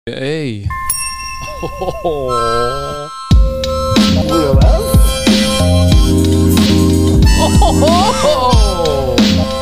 Ey. Oh. Oder was? Oh.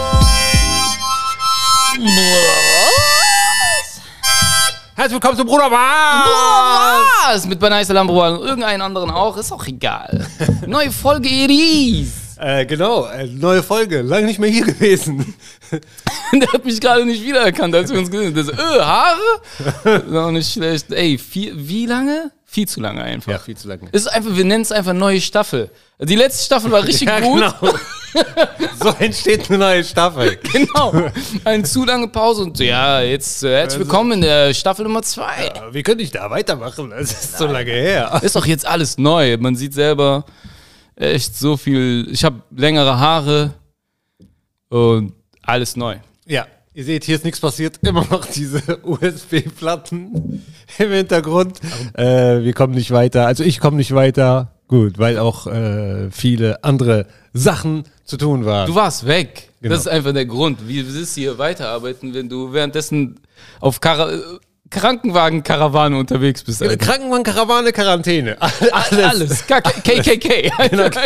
Herzlich willkommen zum Bruder Was? Mit Banai Salambro und irgendeinen anderen auch, ist auch egal. Neue Folge Iris. Genau, neue Folge, lange nicht mehr hier gewesen. Der hat mich gerade nicht wiedererkannt, als wir uns gesehen haben. Haare? Noch nicht schlecht. Ey, wie lange? Viel zu lange einfach. Ja, viel zu lange. Ist einfach, wir nennen es einfach neue Staffel. Die letzte Staffel war richtig gut. Genau. So entsteht eine neue Staffel. Genau. Eine zu lange Pause und ja, jetzt herzlich willkommen in der Staffel Nummer 2. Ja, wir können nicht da weitermachen, das ist so lange her. Ist doch jetzt alles neu. Man sieht selber echt so viel. Ich habe längere Haare und alles neu. Ja, ihr seht, hier ist nichts passiert. Immer noch diese USB-Platten im Hintergrund. Wir kommen nicht weiter. Also ich komme nicht weiter. Gut, weil auch viele andere Sachen zu tun waren. Du warst weg. Genau. Das ist einfach der Grund. Wie willst du hier weiterarbeiten, wenn du währenddessen auf Krankenwagen-Karawane unterwegs bist? Alter? Krankenwagen-Karawane, Quarantäne. Alles. KKK. Genau.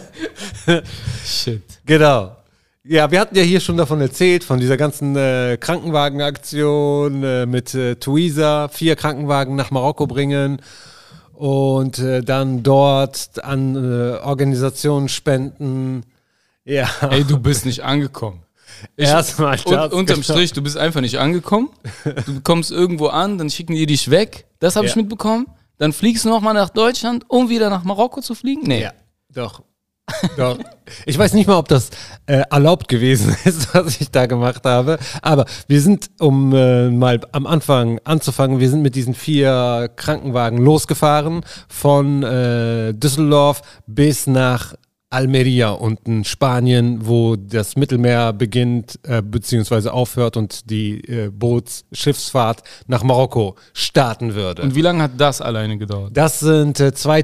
Shit. Genau. Ja, wir hatten ja hier schon davon erzählt, von dieser ganzen Krankenwagenaktion mit Twiza, 4 Krankenwagen nach Marokko bringen und dann dort an Organisationen spenden. Ja. Ey, du bist nicht angekommen. Erstmal unterm Strich, du bist einfach nicht angekommen. Du kommst irgendwo an, dann schicken die dich weg. Das habe ich mitbekommen. Dann fliegst du nochmal nach Deutschland, um wieder nach Marokko zu fliegen? Nee. Ja, doch. Doch. Ich weiß nicht mal, ob das erlaubt gewesen ist, was ich da gemacht habe. Aber wir sind, um mal am Anfang anzufangen, wir sind mit diesen 4 Krankenwagen losgefahren von Düsseldorf bis nach Almeria unten Spanien, wo das Mittelmeer beginnt beziehungsweise aufhört und die Bootsschiffsfahrt nach Marokko starten würde. Und wie lange hat das alleine gedauert? Das sind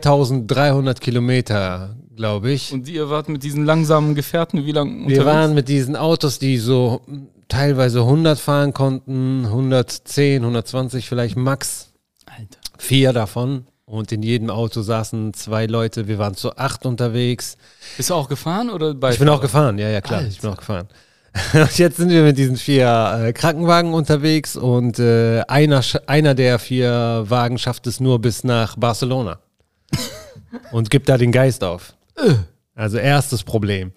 2300 Kilometer, glaube ich. Und ihr wart mit diesen langsamen Gefährten wie lange unterwegs? Wir waren mit diesen Autos, die so teilweise 100 fahren konnten, 110, 120 vielleicht max. Alter. 4 davon. Und in jedem Auto saßen 2 Leute. Wir waren zu 8 unterwegs. Bist du auch gefahren oder bei? Ich bin auch gefahren, ja klar. Alter. Ich bin auch gefahren. Und jetzt sind wir mit diesen 4 Krankenwagen unterwegs und einer der 4 Wagen schafft es nur bis nach Barcelona und gibt da den Geist auf. Also erstes Problem.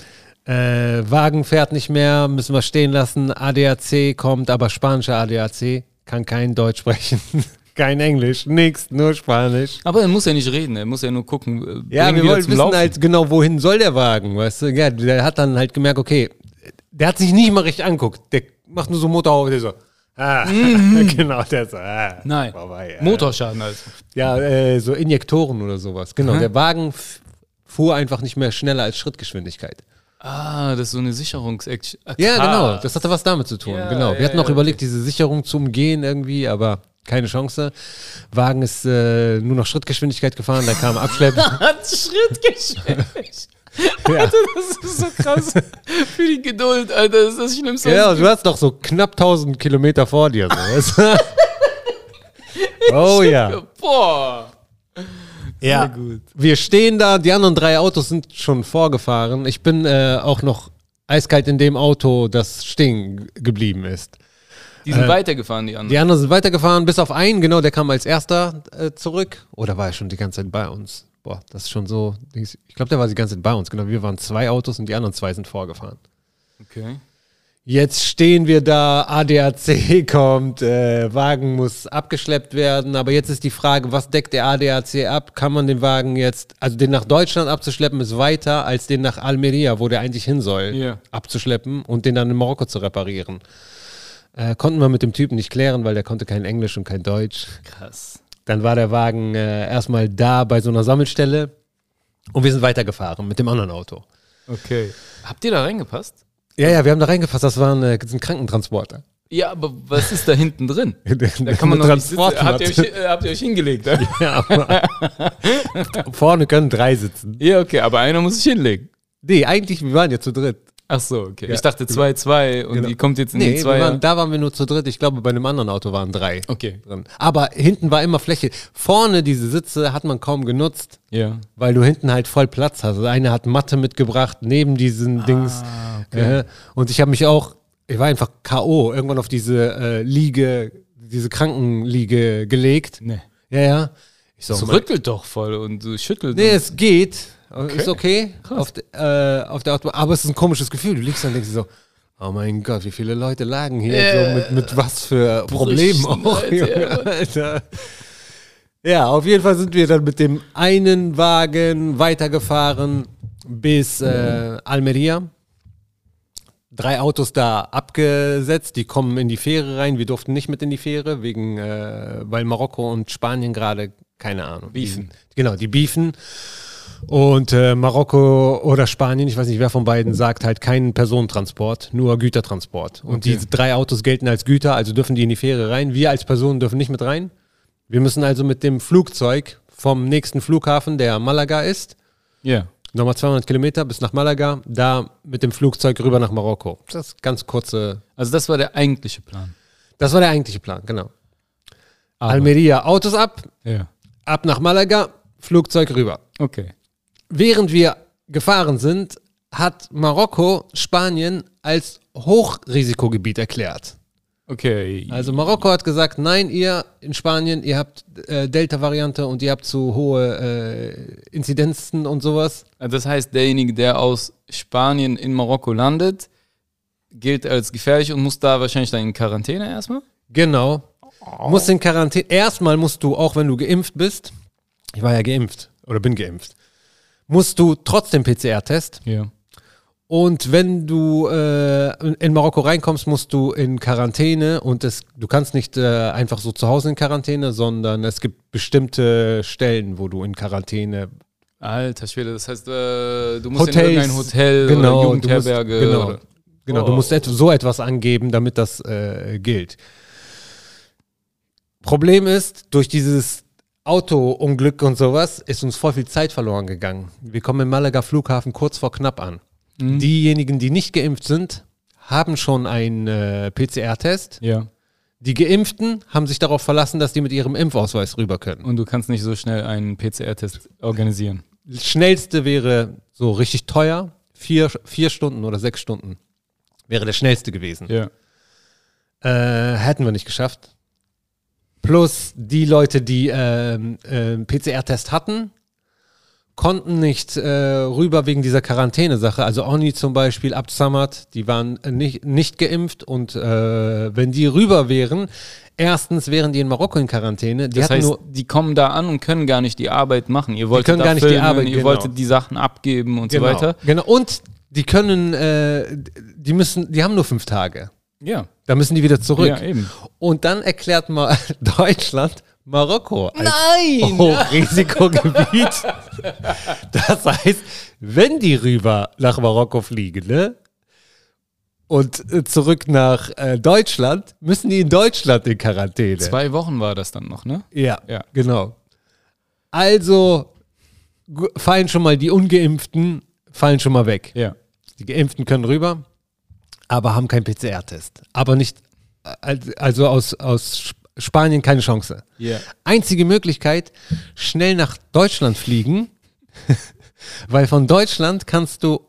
Wagen fährt nicht mehr, müssen wir stehen lassen. ADAC kommt, aber spanischer ADAC, kann kein Deutsch sprechen. Kein Englisch, nix, nur Spanisch. Aber er muss ja nicht reden, er muss ja nur gucken. Ja, wir wollen wissen halt genau, wohin soll der Wagen, weißt du? Ja, der hat dann halt gemerkt, okay, der hat sich nicht mal richtig anguckt. Der macht nur so Motor auf, der so, genau, der so, nein, vorbei, Motorschaden also. Ja, so Injektoren oder sowas. Genau, der Wagen fuhr einfach nicht mehr schneller als Schrittgeschwindigkeit. Ah, das ist so eine Sicherungsaction. Ja, genau, das hatte was damit zu tun, ja, genau. Wir hatten noch überlegt, diese Sicherung zu umgehen irgendwie, aber keine Chance. Wagen ist nur noch Schrittgeschwindigkeit gefahren, da kam Abschlepp. Schrittgeschwindigkeit. Ja. Alter, das ist so krass. Für die Geduld, Alter, das ist das Schlimmste. Ja, du hast doch so knapp 1000 Kilometer vor dir. So. Oh ja. Boah. Ja, gut. Wir stehen da, die anderen 3 Autos sind schon vorgefahren. Ich bin auch noch eiskalt in dem Auto, das stehen geblieben ist. Die sind weitergefahren, die anderen. Die anderen sind weitergefahren, bis auf einen, genau, der kam als erster zurück. Oder war er schon die ganze Zeit bei uns? Boah, das ist schon so. Ich glaube, der war die ganze Zeit bei uns. Genau, wir waren 2 Autos und die anderen 2 sind vorgefahren. Okay. Jetzt stehen wir da, ADAC kommt, Wagen muss abgeschleppt werden. Aber jetzt ist die Frage, was deckt der ADAC ab? Kann man den Wagen jetzt, also den nach Deutschland abzuschleppen, ist weiter als den nach Almeria, wo der eigentlich hin soll, abzuschleppen und den dann in Marokko zu reparieren. Konnten wir mit dem Typen nicht klären, weil der konnte kein Englisch und kein Deutsch. Krass. Dann war der Wagen erstmal da bei so einer Sammelstelle und wir sind weitergefahren mit dem anderen Auto. Okay. Habt ihr da reingepasst? Ja, wir haben da reingefasst, das war ein Krankentransporter. Ja, aber was ist da hinten drin? Da kann man noch nicht sitzen. Habt ihr euch hingelegt? Ne? Ja, aber vorne können 3 sitzen. Ja, okay, aber einer muss sich hinlegen. Nee, eigentlich, wir waren ja zu dritt. Ach so, okay. Ja. Ich dachte 2-2 und Genau. die kommt jetzt in die Nee, 2. da waren wir nur zu dritt. Ich glaube, bei einem anderen Auto waren 3 Okay. drin. Aber hinten war immer Fläche. Vorne diese Sitze hat man kaum genutzt, Ja. weil du hinten halt voll Platz hast. Also eine hat Matte mitgebracht, neben diesen Dings. okay. Und ich war einfach K.O. irgendwann auf diese Liege, diese Krankenliege gelegt. Nee. Ja. Ich so, Es rüttelt doch voll und du schüttelst. nee, es geht. Ist okay. Krass. Auf der Autobahn. Aber es ist ein komisches Gefühl. Du liegst dann und denkst dir so, oh mein Gott, wie viele Leute lagen hier so mit was für Problemen auch. Alter. Alter. Ja, auf jeden Fall sind wir dann mit dem einen Wagen weitergefahren bis Almeria. 3 Autos da abgesetzt, die kommen in die Fähre rein. Wir durften nicht mit in die Fähre, weil Marokko und Spanien gerade, keine Ahnung. Beefen. Die beefen. Und Marokko oder Spanien, ich weiß nicht, wer von beiden, sagt halt keinen Personentransport, nur Gütertransport. Und Okay. diese 3 Autos gelten als Güter, also dürfen die in die Fähre rein. Wir als Personen dürfen nicht mit rein. Wir müssen also mit dem Flugzeug vom nächsten Flughafen, der Malaga ist, Ja. nochmal 200 Kilometer bis nach Malaga, da mit dem Flugzeug rüber nach Marokko. Das ist ganz kurze. Also das war der eigentliche Plan. Das war der eigentliche Plan, genau. Aber- Almeria, Autos ab nach Malaga, Flugzeug rüber. Okay. Während wir gefahren sind, hat Marokko Spanien als Hochrisikogebiet erklärt. Okay. Also Marokko hat gesagt, nein, ihr in Spanien, ihr habt Delta-Variante und ihr habt zu hohe Inzidenzen und sowas. Das heißt, derjenige, der aus Spanien in Marokko landet, gilt als gefährlich und muss da wahrscheinlich dann in Quarantäne erstmal? Genau. Musst in Quarantäne. Erstmal musst du, auch wenn du geimpft bist, ich war ja geimpft oder bin geimpft, musst du trotzdem PCR-Test. Ja. Und wenn du in Marokko reinkommst, musst du in Quarantäne und du kannst nicht einfach so zu Hause in Quarantäne, sondern es gibt bestimmte Stellen, wo du in Quarantäne. Alter Schwede, das heißt, du musst Hotels, in irgendein Hotel genau, oder Jugendherberge. Genau, du musst so etwas angeben, damit das gilt. Problem ist, durch dieses Autounglück und sowas ist uns voll viel Zeit verloren gegangen. Wir kommen im Malaga Flughafen kurz vor knapp an. Diejenigen, die nicht geimpft sind, haben schon einen PCR-Test. Ja. Die Geimpften haben sich darauf verlassen, dass die mit ihrem Impfausweis rüber können. Und du kannst nicht so schnell einen PCR-Test organisieren. Schnellste wäre so richtig teuer, 4 Stunden oder 6 Stunden wäre der schnellste gewesen. Ja. Hätten wir nicht geschafft. Plus die Leute, die PCR-Test hatten, konnten nicht rüber wegen dieser Quarantäne-Sache. Also Oni zum Beispiel, Abd Samad, die waren nicht geimpft und wenn die rüber wären, erstens wären die in Marokko in Quarantäne. Das heißt, die kommen da an und können gar nicht die Arbeit machen. Ihr wolltet können da gar nicht filmen, die Arbeit, ihr genau. wolltet die Sachen abgeben und so weiter. Genau. Und die können, die haben nur 5 Tage. Ja. Da müssen die wieder zurück. Ja, eben. Und dann erklärt mal Deutschland Marokko als Nein! Hochrisikogebiet. Das heißt, wenn die rüber nach Marokko fliegen, ne? Und zurück nach Deutschland, müssen die in Deutschland in Quarantäne. 2 Wochen war das dann noch, ne? Ja, Ja. genau. Also fallen schon mal die Ungeimpften, fallen schon mal weg. Ja. Die Geimpften können rüber, aber haben keinen PCR-Test. Aber nicht, also aus Spanien keine Chance. Ja. Einzige Möglichkeit, schnell nach Deutschland fliegen, weil von Deutschland kannst du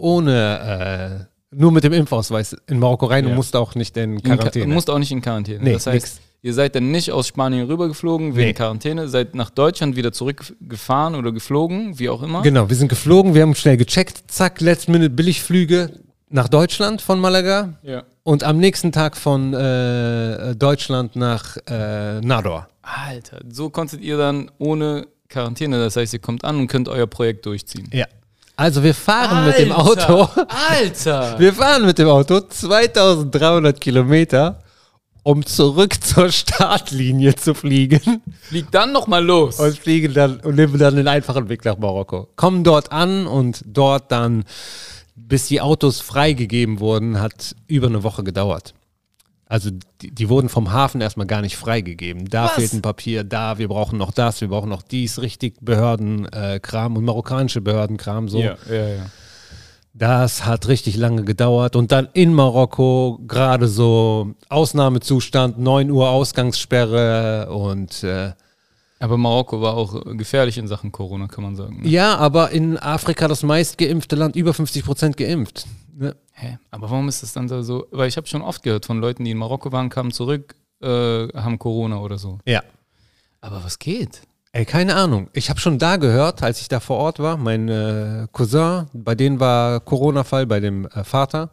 nur mit dem Impfausweis in Marokko rein und musst auch nicht in Quarantäne. Du musst auch nicht in Quarantäne. Nee, das heißt, nix. ihr seid dann nicht aus Spanien rübergeflogen wegen Nee. Quarantäne, seid nach Deutschland wieder zurückgefahren oder geflogen, wie auch immer. Genau, wir sind geflogen, wir haben schnell gecheckt, zack, Last-Minute-Billigflüge nach Deutschland von Malaga Ja. und am nächsten Tag von Deutschland nach Nador. Alter, so konntet ihr dann ohne Quarantäne, das heißt, ihr kommt an und könnt euer Projekt durchziehen. Ja. Also wir fahren mit dem Auto, Alter! wir fahren mit dem Auto 2300 Kilometer, um zurück zur Startlinie zu fliegen Fliegt dann nochmal los. und nehmen dann den einfachen Weg nach Marokko. Kommen dort an und dort dann, bis die Autos freigegeben wurden, hat über eine Woche gedauert. Also die wurden vom Hafen erstmal gar nicht freigegeben. Da fehlt ein Papier, wir brauchen noch das, wir brauchen noch dies, richtig Behördenkram und marokkanische Behördenkram so. Ja. Das hat richtig lange gedauert und dann in Marokko gerade so Ausnahmezustand, 9 Uhr Ausgangssperre und Aber Marokko war auch gefährlich in Sachen Corona, kann man sagen. Ne? ja, aber in Afrika das meistgeimpfte Land, über 50% geimpft. Ne? Hä? Aber warum ist das dann da so? Weil ich habe schon oft gehört von Leuten, die in Marokko waren, kamen zurück, haben Corona oder so. Ja. Aber was geht? Ey, keine Ahnung. Ich habe schon da gehört, als ich da vor Ort war, mein Cousin, bei denen war Corona-Fall, bei dem Vater.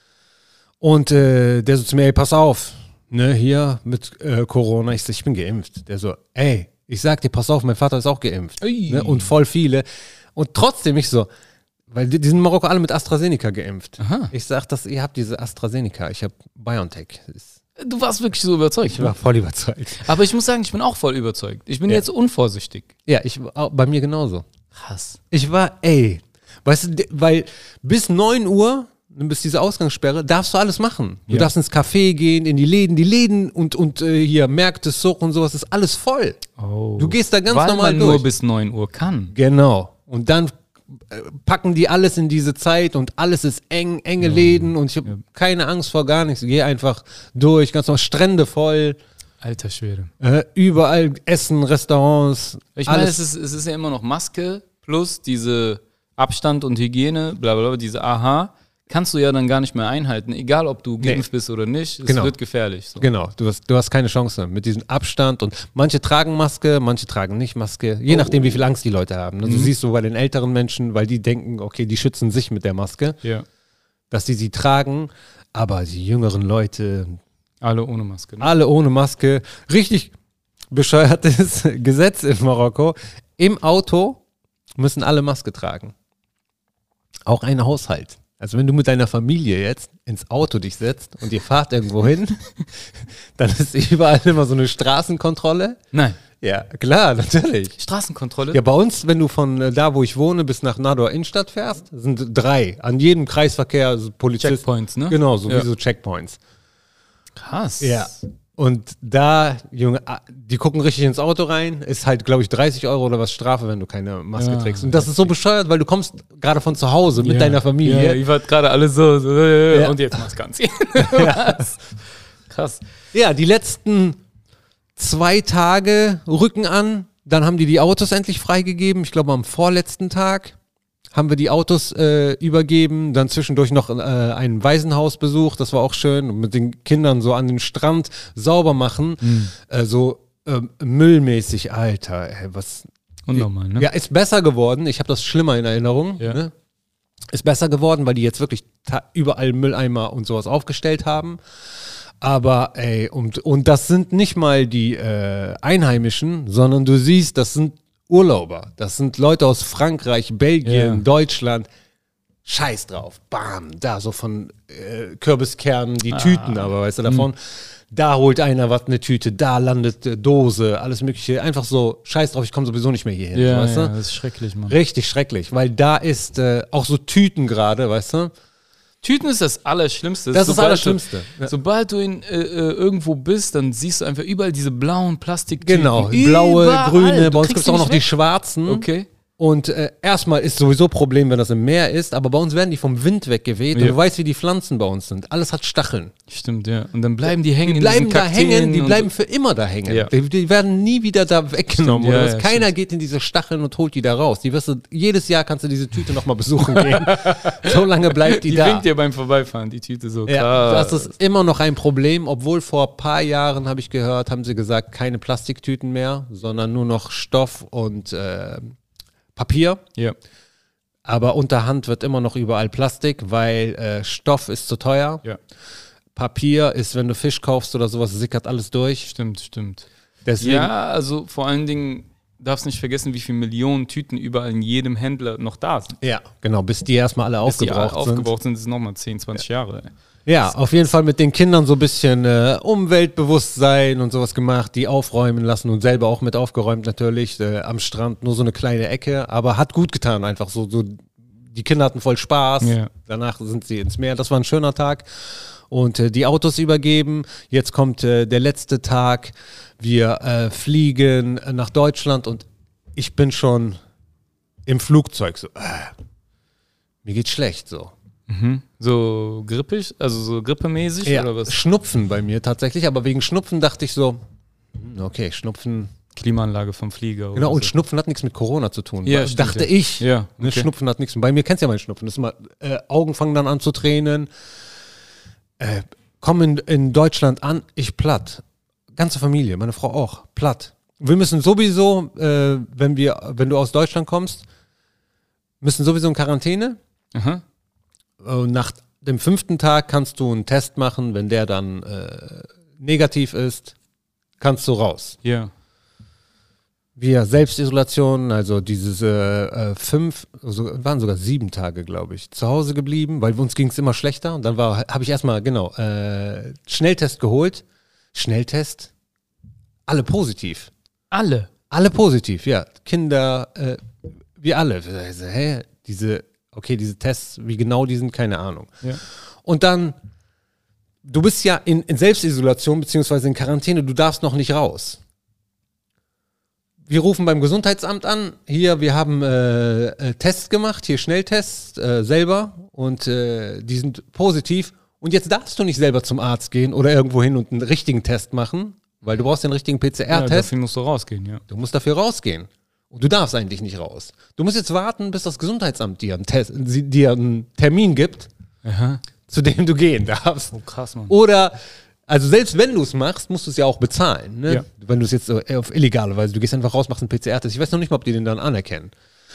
Und der so zu mir, ey, pass auf, ne, hier mit Corona. Ich so, ich bin geimpft. Der so, ey, ich sag dir, pass auf, mein Vater ist auch geimpft. Ne, und voll viele. Und trotzdem ich so, weil die sind in Marokko alle mit AstraZeneca geimpft. Aha. Ich sag, ihr habt diese AstraZeneca, ich habe BioNTech. Du warst wirklich so überzeugt. Ich war voll überzeugt. Aber ich muss sagen, ich bin auch voll überzeugt. Ich bin jetzt unvorsichtig. Ja, bei mir genauso. Krass. Ich war, weißt du, weil bis 9 Uhr, bis diese Ausgangssperre, darfst du alles machen. Du darfst ins Café gehen, in die Läden und hier Märkte, Such und sowas, ist alles voll. Oh. Du gehst da ganz Weil normal man durch. nur bis 9 Uhr kann. Genau. Und dann packen die alles in diese Zeit und alles ist enge Läden und ich habe keine Angst vor gar nichts. Ich gehe einfach durch, ganz normal, Strände voll, Alter Schwede. überall Essen, Restaurants. Ich meine, alles. es ist ja immer noch Maske plus diese Abstand und Hygiene, bla bla bla, diese AHA, kannst du ja dann gar nicht mehr einhalten, egal ob du geimpft bist oder nicht. Es wird gefährlich. So. Genau, du hast keine Chance mit diesem Abstand und manche tragen Maske, manche tragen nicht Maske, je nachdem, wie viel Angst die Leute haben. Du siehst so bei den älteren Menschen, weil die denken, okay, die schützen sich mit der Maske, dass die sie tragen, aber die jüngeren Leute, alle ohne Maske. Ne? alle ohne Maske, richtig bescheuertes Gesetz in Marokko, im Auto müssen alle Maske tragen. Auch ein Haushalt. Also wenn du mit deiner Familie jetzt ins Auto dich setzt und ihr fahrt irgendwo hin, dann ist überall immer so eine Straßenkontrolle. Nein. Ja, klar, natürlich. Straßenkontrolle? Ja, bei uns, wenn du von da, wo ich wohne, bis nach Nador Innenstadt fährst, sind 3. An jedem Kreisverkehr also Polizisten. Checkpoints, ne? Genau, sowieso Checkpoints. Krass. Ja. Und da, Junge, die gucken richtig ins Auto rein, ist halt, glaube ich, 30 Euro oder was Strafe, wenn du keine Maske trägst. Und das ist so bescheuert, weil du kommst gerade von zu Hause mit deiner Familie. Ja, ich war gerade alle so und jetzt Maske anziehen. Krass. Ja, die letzten 2 Tage rücken an, dann haben die Autos endlich freigegeben. Ich glaube, am vorletzten Tag haben wir die Autos übergeben, dann zwischendurch noch ein Waisenhaus besucht, das war auch schön, und mit den Kindern so an den Strand sauber machen, müllmäßig, Alter, was... Unnormal, ne? Ja, ist besser geworden, ich habe das schlimmer in Erinnerung, ne? Ist besser geworden, weil die jetzt wirklich überall Mülleimer und sowas aufgestellt haben. Aber und das sind nicht mal die Einheimischen, sondern du siehst, das sind Urlauber. Das sind Leute aus Frankreich, Belgien, Deutschland. Scheiß drauf. Bam. Da so von Kürbiskernen die Tüten, aber weißt du davon. Da holt einer was, eine Tüte, da landet Dose, alles mögliche. Einfach so, scheiß drauf, ich komme sowieso nicht mehr hier hin. Ja, weißt du? das ist schrecklich, Mann. Richtig schrecklich, weil da ist auch so Tüten gerade, weißt du? Tüten ist das Allerschlimmste. Das ist das Allerschlimmste. Sobald du irgendwo bist, dann siehst du einfach überall diese blauen Plastiktüten. Genau, blaue, überall. grüne, bei uns Du gibt es kriegst auch noch die nicht schwarzen. weg. Okay. Und erstmal ist sowieso Problem, wenn das im Meer ist, aber bei uns werden die vom Wind weggeweht und du weißt, wie die Pflanzen bei uns sind. Alles hat Stacheln. Stimmt, ja. Und dann bleiben die hängen Die bleiben in da diesen hängen, Kakteen die und bleiben für immer da hängen. Ja. Die werden nie wieder da weggenommen. Stimmt, Oder ja, was. ja, Keiner geht in diese Stacheln und holt die da raus. Die wirst du, jedes Jahr kannst du diese Tüte nochmal besuchen gehen. So lange bleibt die Die da. winkt dir beim Vorbeifahren, die Tüte so. Ja, Krass. das ist immer noch ein Problem, obwohl vor ein paar Jahren, habe ich gehört, haben sie gesagt, keine Plastiktüten mehr, sondern nur noch Stoff und Papier. Ja. Aber unterhand wird immer noch überall Plastik, weil Stoff ist zu teuer. Ja. Papier ist, wenn du Fisch kaufst oder sowas, sickert alles durch. Stimmt. Deswegen, Ja, also vor allen Dingen darfst nicht vergessen, wie viele Millionen Tüten überall in jedem Händler noch da sind. ja, genau, bis die erstmal alle Bis die aufgebraucht sind. aufgebraucht sind, ist es nochmal 10, 20 Jahre. Ey. Ja, auf jeden Fall mit den Kindern so ein bisschen Umweltbewusstsein und sowas gemacht, die aufräumen lassen und selber auch mit aufgeräumt natürlich, am Strand, nur so eine kleine Ecke, aber hat gut getan einfach so die Kinder hatten voll Spaß, danach sind sie ins Meer, das war ein schöner Tag und die Autos übergeben, jetzt kommt der letzte Tag, wir fliegen nach Deutschland und ich bin schon im Flugzeug so, mir geht's schlecht so. So grippig, also so grippemäßig Ja, oder was? Schnupfen bei mir tatsächlich, aber wegen Schnupfen dachte ich so, okay, Schnupfen. Klimaanlage vom Flieger. Genau, oder und so. Schnupfen hat nichts mit Corona zu tun. Ja, stimmt, dachte ja. ich. Ja, Ne, okay. Schnupfen hat nichts. Bei mir kennst du ja meinen Schnupfen. Das ist mal, Augen fangen dann an zu tränen. Kommen in Deutschland an, ich platt. Ganze Familie, meine Frau auch, platt. Wir müssen sowieso, wenn du aus Deutschland kommst, müssen sowieso in Quarantäne. Aha. Und nach dem 5. Tag kannst du einen Test machen. Wenn der dann negativ ist, kannst du raus. Ja. Wir Selbstisolation, also diese 5, also waren sogar 7 Tage, glaube ich, zu Hause geblieben, weil uns ging es immer schlechter. Und dann habe ich erstmal, Schnelltest geholt. Schnelltest, alle positiv. Alle. Alle positiv, ja. Kinder, wir alle. Also, diese Tests, wie genau die sind, keine Ahnung. Ja. Und dann, du bist ja in Selbstisolation beziehungsweise in Quarantäne, du darfst noch nicht raus. Wir rufen beim Gesundheitsamt an, hier, wir haben Tests gemacht, hier Schnelltests selber und die sind positiv. Und jetzt darfst du nicht selber zum Arzt gehen oder irgendwo hin und einen richtigen Test machen, weil du brauchst den richtigen Ja, PCR-Test. dafür musst du rausgehen, ja. Du musst dafür rausgehen. Und du darfst eigentlich nicht raus. Du musst jetzt warten, bis das Gesundheitsamt dir einen Termin gibt, Aha. zu dem du gehen darfst. Oh, krass, Mann. Oder, also selbst wenn du es machst, musst du es ja auch bezahlen. Ne? Ja. Wenn du es jetzt so auf illegale Weise, du gehst einfach raus, machst einen PCR-Test. Ich weiß noch nicht mal, ob die den dann anerkennen.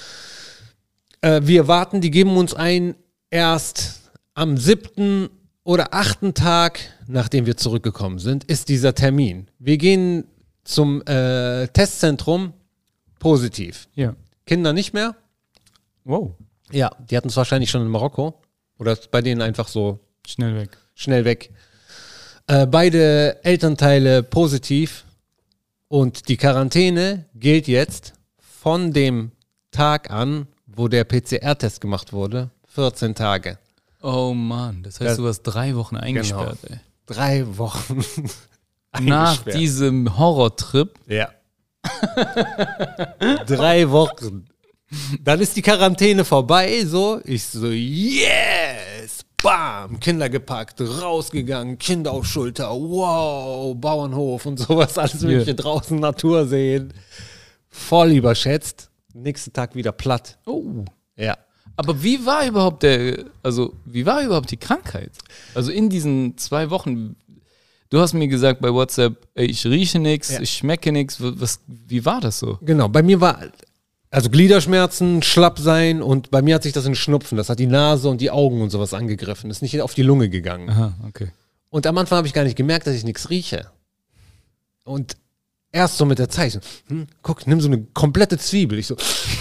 Wir warten, die geben uns ein erst am 7. oder 8. Tag, nachdem wir zurückgekommen sind, ist dieser Termin. Wir gehen zum Testzentrum, positiv. Ja. Kinder nicht mehr? Wow. Ja, die hatten es wahrscheinlich schon in Marokko. Oder ist bei denen einfach so Schnell weg. schnell weg. Beide Elternteile positiv und die Quarantäne gilt jetzt von dem Tag an, wo der PCR-Test gemacht wurde, 14 Tage. Oh Mann, das heißt, Ja. du warst 3 Wochen eingesperrt, ey. 3 Wochen. Nach eingesperrt. diesem Horrortrip. Ja. 3 Wochen. Dann ist die Quarantäne vorbei, so. Ich so, yes! Bam! Kinder gepackt, rausgegangen, Kinder auf Schulter, wow! Bauernhof und sowas, alles mögliche draußen, Natur sehen. Voll überschätzt. Nächsten Tag wieder platt. Oh. Ja. Aber wie war überhaupt die Krankheit? Also in diesen 2 Wochen, du hast mir gesagt bei WhatsApp, ey, ich rieche nichts, Ja. ich schmecke nichts. Wie war das so? Genau, bei mir war also Gliederschmerzen, schlapp sein und bei mir hat sich das in Schnupfen. Das hat die Nase und die Augen und sowas angegriffen. Ist nicht auf die Lunge gegangen. Aha, okay. Und am Anfang habe ich gar nicht gemerkt, dass ich nichts rieche. Und erst so mit der Zeit, so, guck, nimm so eine komplette Zwiebel. Ich so,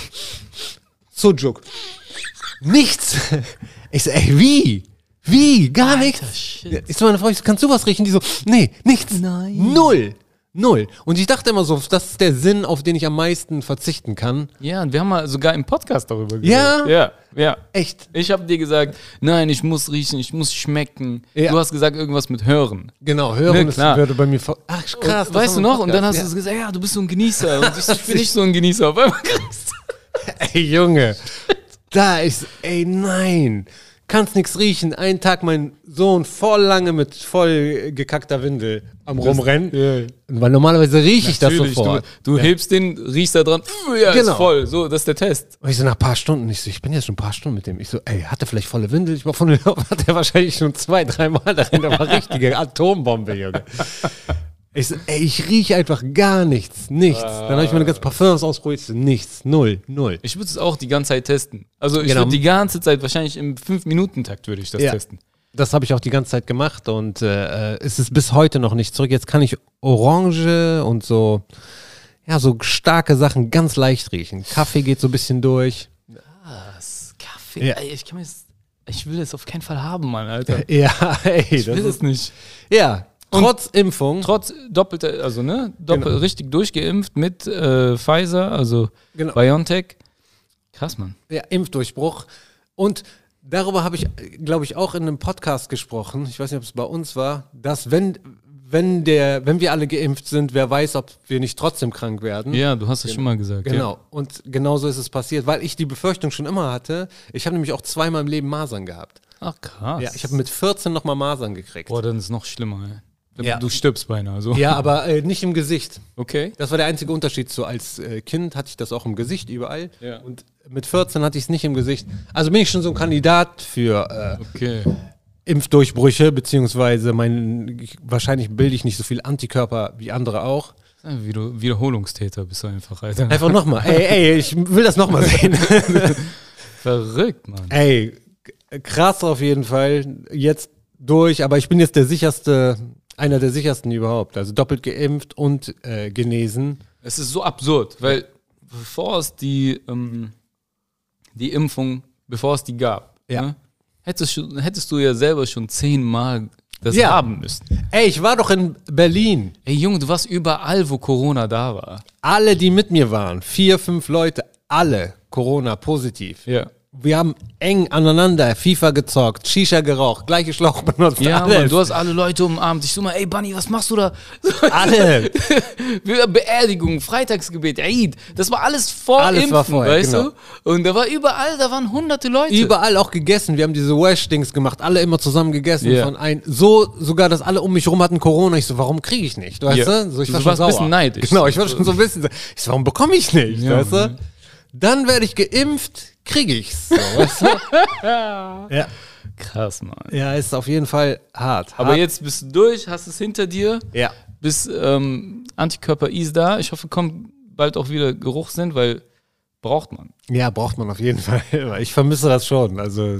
Sujuk. Nichts. Ich so, ey, wie? Wie? Gar nichts. Shit. Ich so, meine Frau, ich so, kannst du was riechen? Die so, nee, nichts. Nein. Null. Und ich dachte immer so, das ist der Sinn, auf den ich am meisten verzichten kann. Ja, und wir haben mal sogar im Podcast darüber Ja? geredet. Ja. Echt. Ich habe dir gesagt, nein, ich muss riechen, ich muss schmecken. Ja. Du hast gesagt irgendwas mit Hören. Genau, hören, Ne, klar. würde bei mir Ach, krass. Und, weißt du noch? Und dann hast du es gesagt, ja, du bist so ein Genießer. Und ich so, ich bin nicht so ein Genießer. Auf einmal kriegst Ey, Junge. Da ist, ey, nein. Kannst nichts riechen. Einen Tag mein Sohn voll lange mit voll gekackter Windel am Rumrennen. Ja. Weil normalerweise rieche ich das Natürlich, sofort. du hebst den, riechst da dran, ja, Genau. ist voll. So, das ist der Test. Und ich so nach ein paar Stunden, ich bin jetzt schon ein paar Stunden mit dem. Ich so, ey, hat er vielleicht volle Windel? Ich war von dem hat er wahrscheinlich schon 2-3 Mal darin. Da war richtige Atombombe, Junge. Ich so, ey, ich rieche einfach gar nichts. Nichts. Dann habe ich meine ganzen Parfums ausprobiert. Ich so, nichts. Null. Ich würde es auch die ganze Zeit testen. Also ich Genau. würde die ganze Zeit, wahrscheinlich im 5-Minuten-Takt würde ich das Ja. testen. Das habe ich auch die ganze Zeit gemacht und es ist bis heute noch nicht zurück. Jetzt kann ich Orange und so, ja, so starke Sachen ganz leicht riechen. Kaffee geht so ein bisschen durch. Was? Kaffee? Ja. Ey, ich will das auf keinen Fall haben, Mann, Alter. Ja, ey, Ich das will ist, es nicht. ja, trotz Impfung. Trotz doppelter, also ne, Genau. richtig durchgeimpft mit Pfizer, also Genau. BioNTech. Krass, Mann. Ja, Impfdurchbruch. Und darüber habe ich, glaube ich, auch in einem Podcast gesprochen. Ich weiß nicht, ob es bei uns war, dass wenn wenn wir alle geimpft sind, wer weiß, ob wir nicht trotzdem krank werden. Ja, du hast es schon mal gesagt. Genau. Und genauso ist es passiert, weil ich die Befürchtung schon immer hatte. Ich habe nämlich auch zweimal im Leben Masern gehabt. Ach, krass. Ja, ich habe mit 14 nochmal Masern gekriegt. Boah, dann ist es noch schlimmer, ey. Ja. Du stirbst beinahe so. Ja, aber nicht im Gesicht. Okay. Das war der einzige Unterschied. So als Kind hatte ich das auch im Gesicht überall. Ja. Und mit 14 hatte ich es nicht im Gesicht. Also bin ich schon so ein Kandidat für Okay. Impfdurchbrüche, beziehungsweise wahrscheinlich bilde ich nicht so viel Antikörper wie andere auch. Wiederholungstäter bist du einfach, Alter. Einfach nochmal. Ey, ich will das nochmal sehen. Verrückt, Mann. Ey, krass auf jeden Fall. Jetzt durch, aber ich bin jetzt einer der sichersten überhaupt. Also doppelt geimpft und genesen. Es ist so absurd, weil bevor es die Impfung, bevor es die gab, Ja. ne, hättest du ja selber schon 10-mal das haben müssen. Ey, ich war doch in Berlin. Ey Junge, du warst überall, wo Corona da war. Alle, die mit mir waren, 4, 5 Leute, alle Corona positiv. Ja. Wir haben eng aneinander FIFA gezockt, Shisha geraucht, gleiche Schlauch benutzt, Ja, alles. Mann, du hast alle Leute umarmt. Ich so mal, ey Bunny, was machst du da? Alle. Beerdigung, Freitagsgebet, Eid. Das war alles vor Alles Impfen, war vorher, weißt genau. du? Und da waren hunderte Leute. Überall auch gegessen. Wir haben diese Wash-Dings gemacht, alle immer zusammen gegessen. Ja. Sogar, dass alle um mich rum hatten Corona. Ich so, warum kriege ich nicht? Weißt Ja. du? So, ich Du war schon warst ein sauer. bisschen neidisch. Genau, ich war schon so ein bisschen. Ich so, warum bekomme ich nicht? Ja, Weißt du? Dann werde ich geimpft, kriege ich's. So, weißt du? Ja. Krass, Mann. Ja, ist auf jeden Fall hart. Aber jetzt bist du durch, hast es hinter dir. Ja. Bis Antikörper ist da. Ich hoffe, kommt bald auch wieder Geruchssinn, weil braucht man. Ja, braucht man auf jeden Fall. Ich vermisse das schon. Also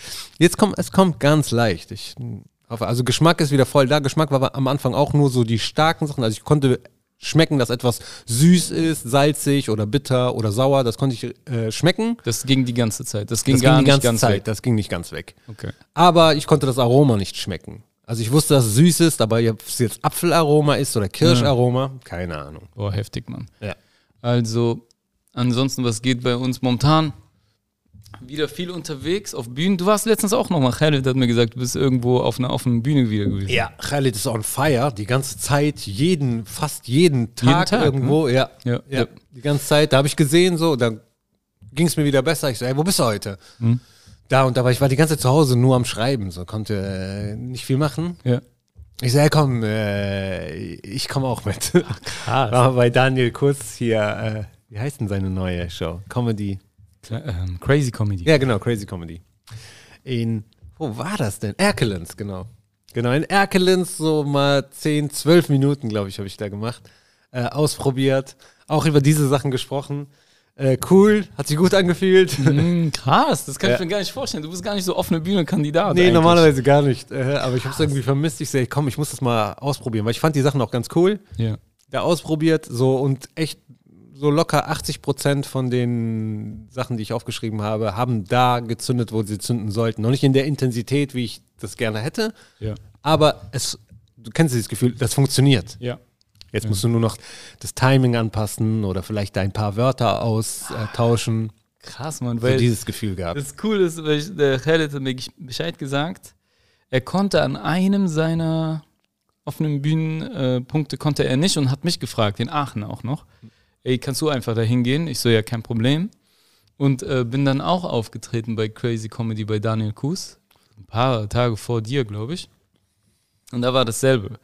es kommt ganz leicht. Ich hoffe, also Geschmack ist wieder voll da. Geschmack war am Anfang auch nur so die starken Sachen. Also ich konnte schmecken, dass etwas süß ist, salzig oder bitter oder sauer. Das konnte ich schmecken. Das ging die ganze Zeit. Das ging Das gar ging die nicht ganze ganz Zeit. weg. Das ging nicht ganz weg. Okay. Aber ich konnte das Aroma nicht schmecken. Also ich wusste, dass es süß ist, aber ob es jetzt Apfelaroma ist oder Kirscharoma, keine Ahnung. Boah, heftig, Mann. Ja. Also, ansonsten, was geht bei uns momentan? Wieder viel unterwegs auf Bühnen. Du warst letztens auch nochmal, Khaled hat mir gesagt, du bist irgendwo auf einer offenen Bühne wieder gewesen. Ja, Khaled ist on fire, die ganze Zeit, fast jeden Tag irgendwo, ne? ja. Die ganze Zeit, da habe ich gesehen, so, da ging es mir wieder besser. Ich so, ey, wo bist du heute? Da und da, aber ich war die ganze Zeit zu Hause nur am Schreiben, so, konnte nicht viel machen. Ja. Ich so, ey, komm, ich komme auch mit. Krass. War bei Daniel Kurz hier, wie heißt denn seine neue Show? Comedy. Crazy Comedy. Ja, genau, Crazy Comedy. Wo war das denn? Erkelenz, genau. Genau, in Erkelenz so mal 10, 12 Minuten, glaube ich, habe ich da gemacht. Ausprobiert, auch über diese Sachen gesprochen. Cool, hat sich gut angefühlt. Krass, das kann ich mir gar nicht vorstellen. Du bist gar nicht so offene Bühnenkandidat. Nee, eigentlich. normalerweise gar nicht. Aber ich habe es irgendwie vermisst. Ich sage, komm, ich muss das mal ausprobieren, weil ich fand die Sachen auch ganz cool. Ja. Da ausprobiert, so und echt so locker 80% von den Sachen, die ich aufgeschrieben habe, haben da gezündet, wo sie zünden sollten. Noch nicht in der Intensität, wie ich das gerne hätte, Ja. aber du kennst dieses Gefühl, das funktioniert. Ja. Jetzt musst du nur noch das Timing anpassen oder vielleicht ein paar Wörter austauschen. Krass, Mann, So weil dieses Gefühl gehabt. das Coole ist, weil der Khaled hat mir Bescheid gesagt, er konnte an einem seiner offenen Bühnenpunkte konnte er nicht und hat mich gefragt, in Aachen auch noch. Ey, kannst du einfach da hingehen? Ich so, ja, kein Problem. Und bin dann auch aufgetreten bei Crazy Comedy bei Daniel Kuhs. Ein paar Tage vor dir, glaube ich. Und da war dasselbe.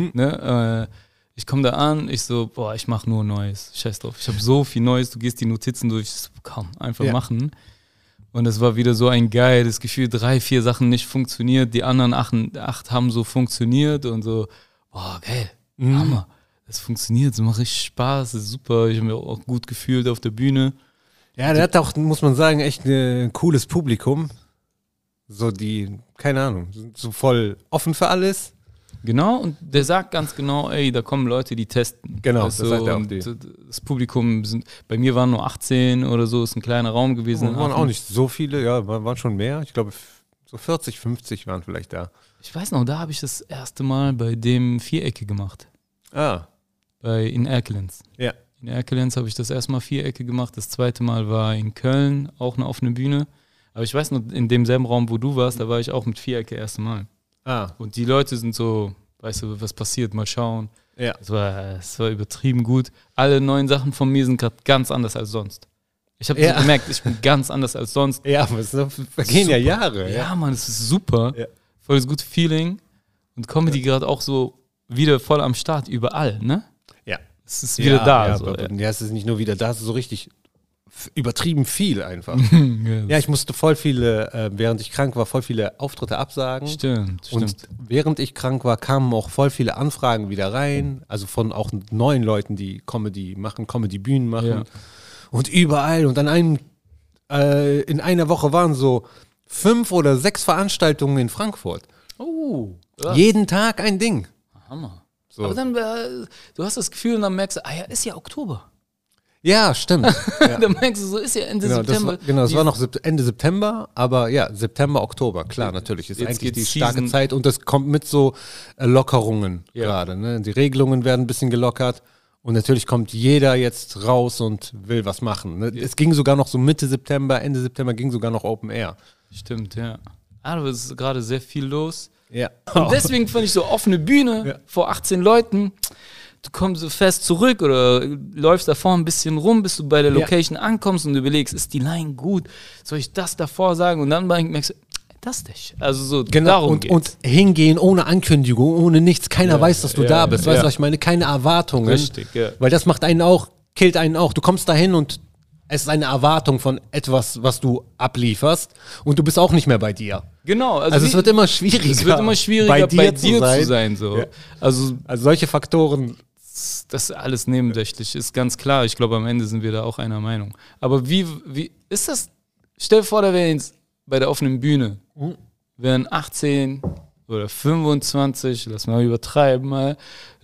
Ne? Ich komme da an, ich so, boah, ich mache nur Neues. Scheiß drauf. Ich habe so viel Neues, du gehst die Notizen durch. Ich so, komm, einfach machen. Und es war wieder so ein geiles Gefühl. 3, 4 Sachen nicht funktioniert. Die anderen 8 haben so funktioniert und so, boah, geil. Hammer. Das funktioniert, es macht richtig Spaß, das ist super. Ich habe mich auch gut gefühlt auf der Bühne. Ja, der hat auch, muss man sagen, echt ein cooles Publikum. So keine Ahnung, sind so voll offen für alles. Genau, und der sagt ganz genau, ey, da kommen Leute, die testen. Genau, weißt das du, sagt er auch. und das Publikum bei mir waren nur 18 oder so, ist ein kleiner Raum gewesen. Waren auch nicht so viele, ja, waren schon mehr. Ich glaube, so 40, 50 waren vielleicht da. Ich weiß noch, da habe ich das erste Mal bei dem Vierecke gemacht. Ah. In Erkelenz. Ja. In Erkelenz habe ich das erste Mal Vierecke gemacht. Das zweite Mal war in Köln, auch eine offene Bühne. Aber ich weiß noch, in demselben Raum, wo du warst, da war ich auch mit Vierecke das erste Mal. Ah. Und die Leute sind so, weißt du, was passiert, mal schauen. Ja. Es war übertrieben gut. Alle neuen Sachen von mir sind gerade ganz anders als sonst. Ich habe so gemerkt, ich bin ganz anders als sonst. Ja, aber es vergehen ja Jahre. Ja, Mann, es ist super. Ja. Voll das gute Feeling. Und Comedy gerade auch so wieder voll am Start, überall, ne? Ja. Es ist wieder da. Ja, so, aber, ja, es ist nicht nur wieder da, es ist so richtig übertrieben viel einfach. ja. Ja, ich musste voll viele, während ich krank war, voll viele Auftritte absagen. Stimmt. Und während ich krank war, kamen auch voll viele Anfragen wieder rein. Also von auch neuen Leuten, die Comedy machen, Comedy-Bühnen machen. Ja. Und überall. Und in einer Woche waren so 5 oder 6 Veranstaltungen in Frankfurt. Oh. Ja. Jeden Tag ein Ding. Hammer. So. Aber dann, du hast das Gefühl und dann merkst du, ja, ist ja Oktober. Ja, stimmt. Ja. Dann merkst du so, ist ja Ende September. Das war noch Ende September, aber ja, September, Oktober, klar, natürlich. Ist Jetzt eigentlich die geht's starke Season. Zeit und das kommt mit so Lockerungen gerade. Ne? Die Regelungen werden ein bisschen gelockert und natürlich kommt jeder jetzt raus und will was machen. Ne? Es ging sogar noch so Mitte September, Ende September ging sogar noch Open Air. Stimmt, ja. Aber es ist gerade sehr viel los. Ja. Und deswegen fand ich so offene Bühne vor 18 Leuten. Du kommst so fest zurück oder läufst davor ein bisschen rum, bis du bei der Location ankommst und du überlegst, ist die Line gut? Soll ich das davor sagen? Und dann merkst du, das nicht. Also so, darum geht's. Und hingehen ohne Ankündigung, ohne nichts. Keiner weiß, dass du da bist. Weißt du, was ich meine? Keine Erwartungen. Richtig, ja. Weil das macht einen auch, killt einen auch. Du kommst dahin und es ist eine Erwartung von etwas, was du ablieferst und du bist auch nicht mehr bei dir. Genau. Also es wird immer schwieriger. Es wird immer schwieriger, bei dir zu sein. So. Ja. Also solche Faktoren. das ist alles nebensächlich, ist ganz klar. Ich glaube, am Ende sind wir da auch einer Meinung. Aber wie ist das? Stell dir vor, da wären jetzt bei der offenen Bühne, wären 18 oder 25, lass mal übertreiben, mal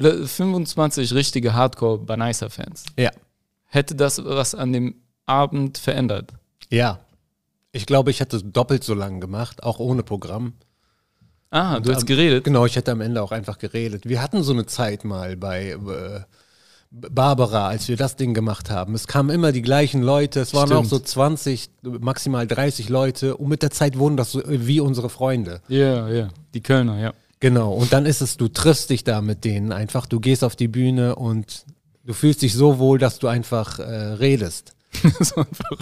25 richtige Hardcore-Baneiser-Fans. Ja. Hätte das was an dem Abend verändert? Ja. Ich glaube, ich hätte es doppelt so lang gemacht, auch ohne Programm. Ah, du hast geredet? Genau, ich hätte am Ende auch einfach geredet. Wir hatten so eine Zeit mal bei Barbara, als wir das Ding gemacht haben. Es kamen immer die gleichen Leute, es waren auch so 20, maximal 30 Leute und mit der Zeit wurden das so wie unsere Freunde. Ja, die Kölner, ja. Genau, und dann ist es, du triffst dich da mit denen einfach, du gehst auf die Bühne und du fühlst dich so wohl, dass du einfach redest. Das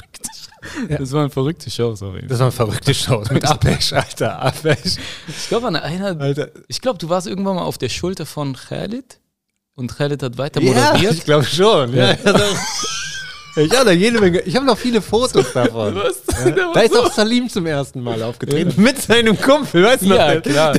waren verrückte Shows auf jeden Fall. Das waren verrückte Shows mit Apesh, Alter, Apesh. Ich glaube, du warst irgendwann mal auf der Schulter von Khalid und Khalid hat weiter moderiert. Ja, ich glaube schon. Ja. Ich habe da jede Menge, ich habe noch viele Fotos davon. Da ist auch Salim zum ersten Mal aufgetreten mit seinem Kumpel, weißt du noch? Ja, klar.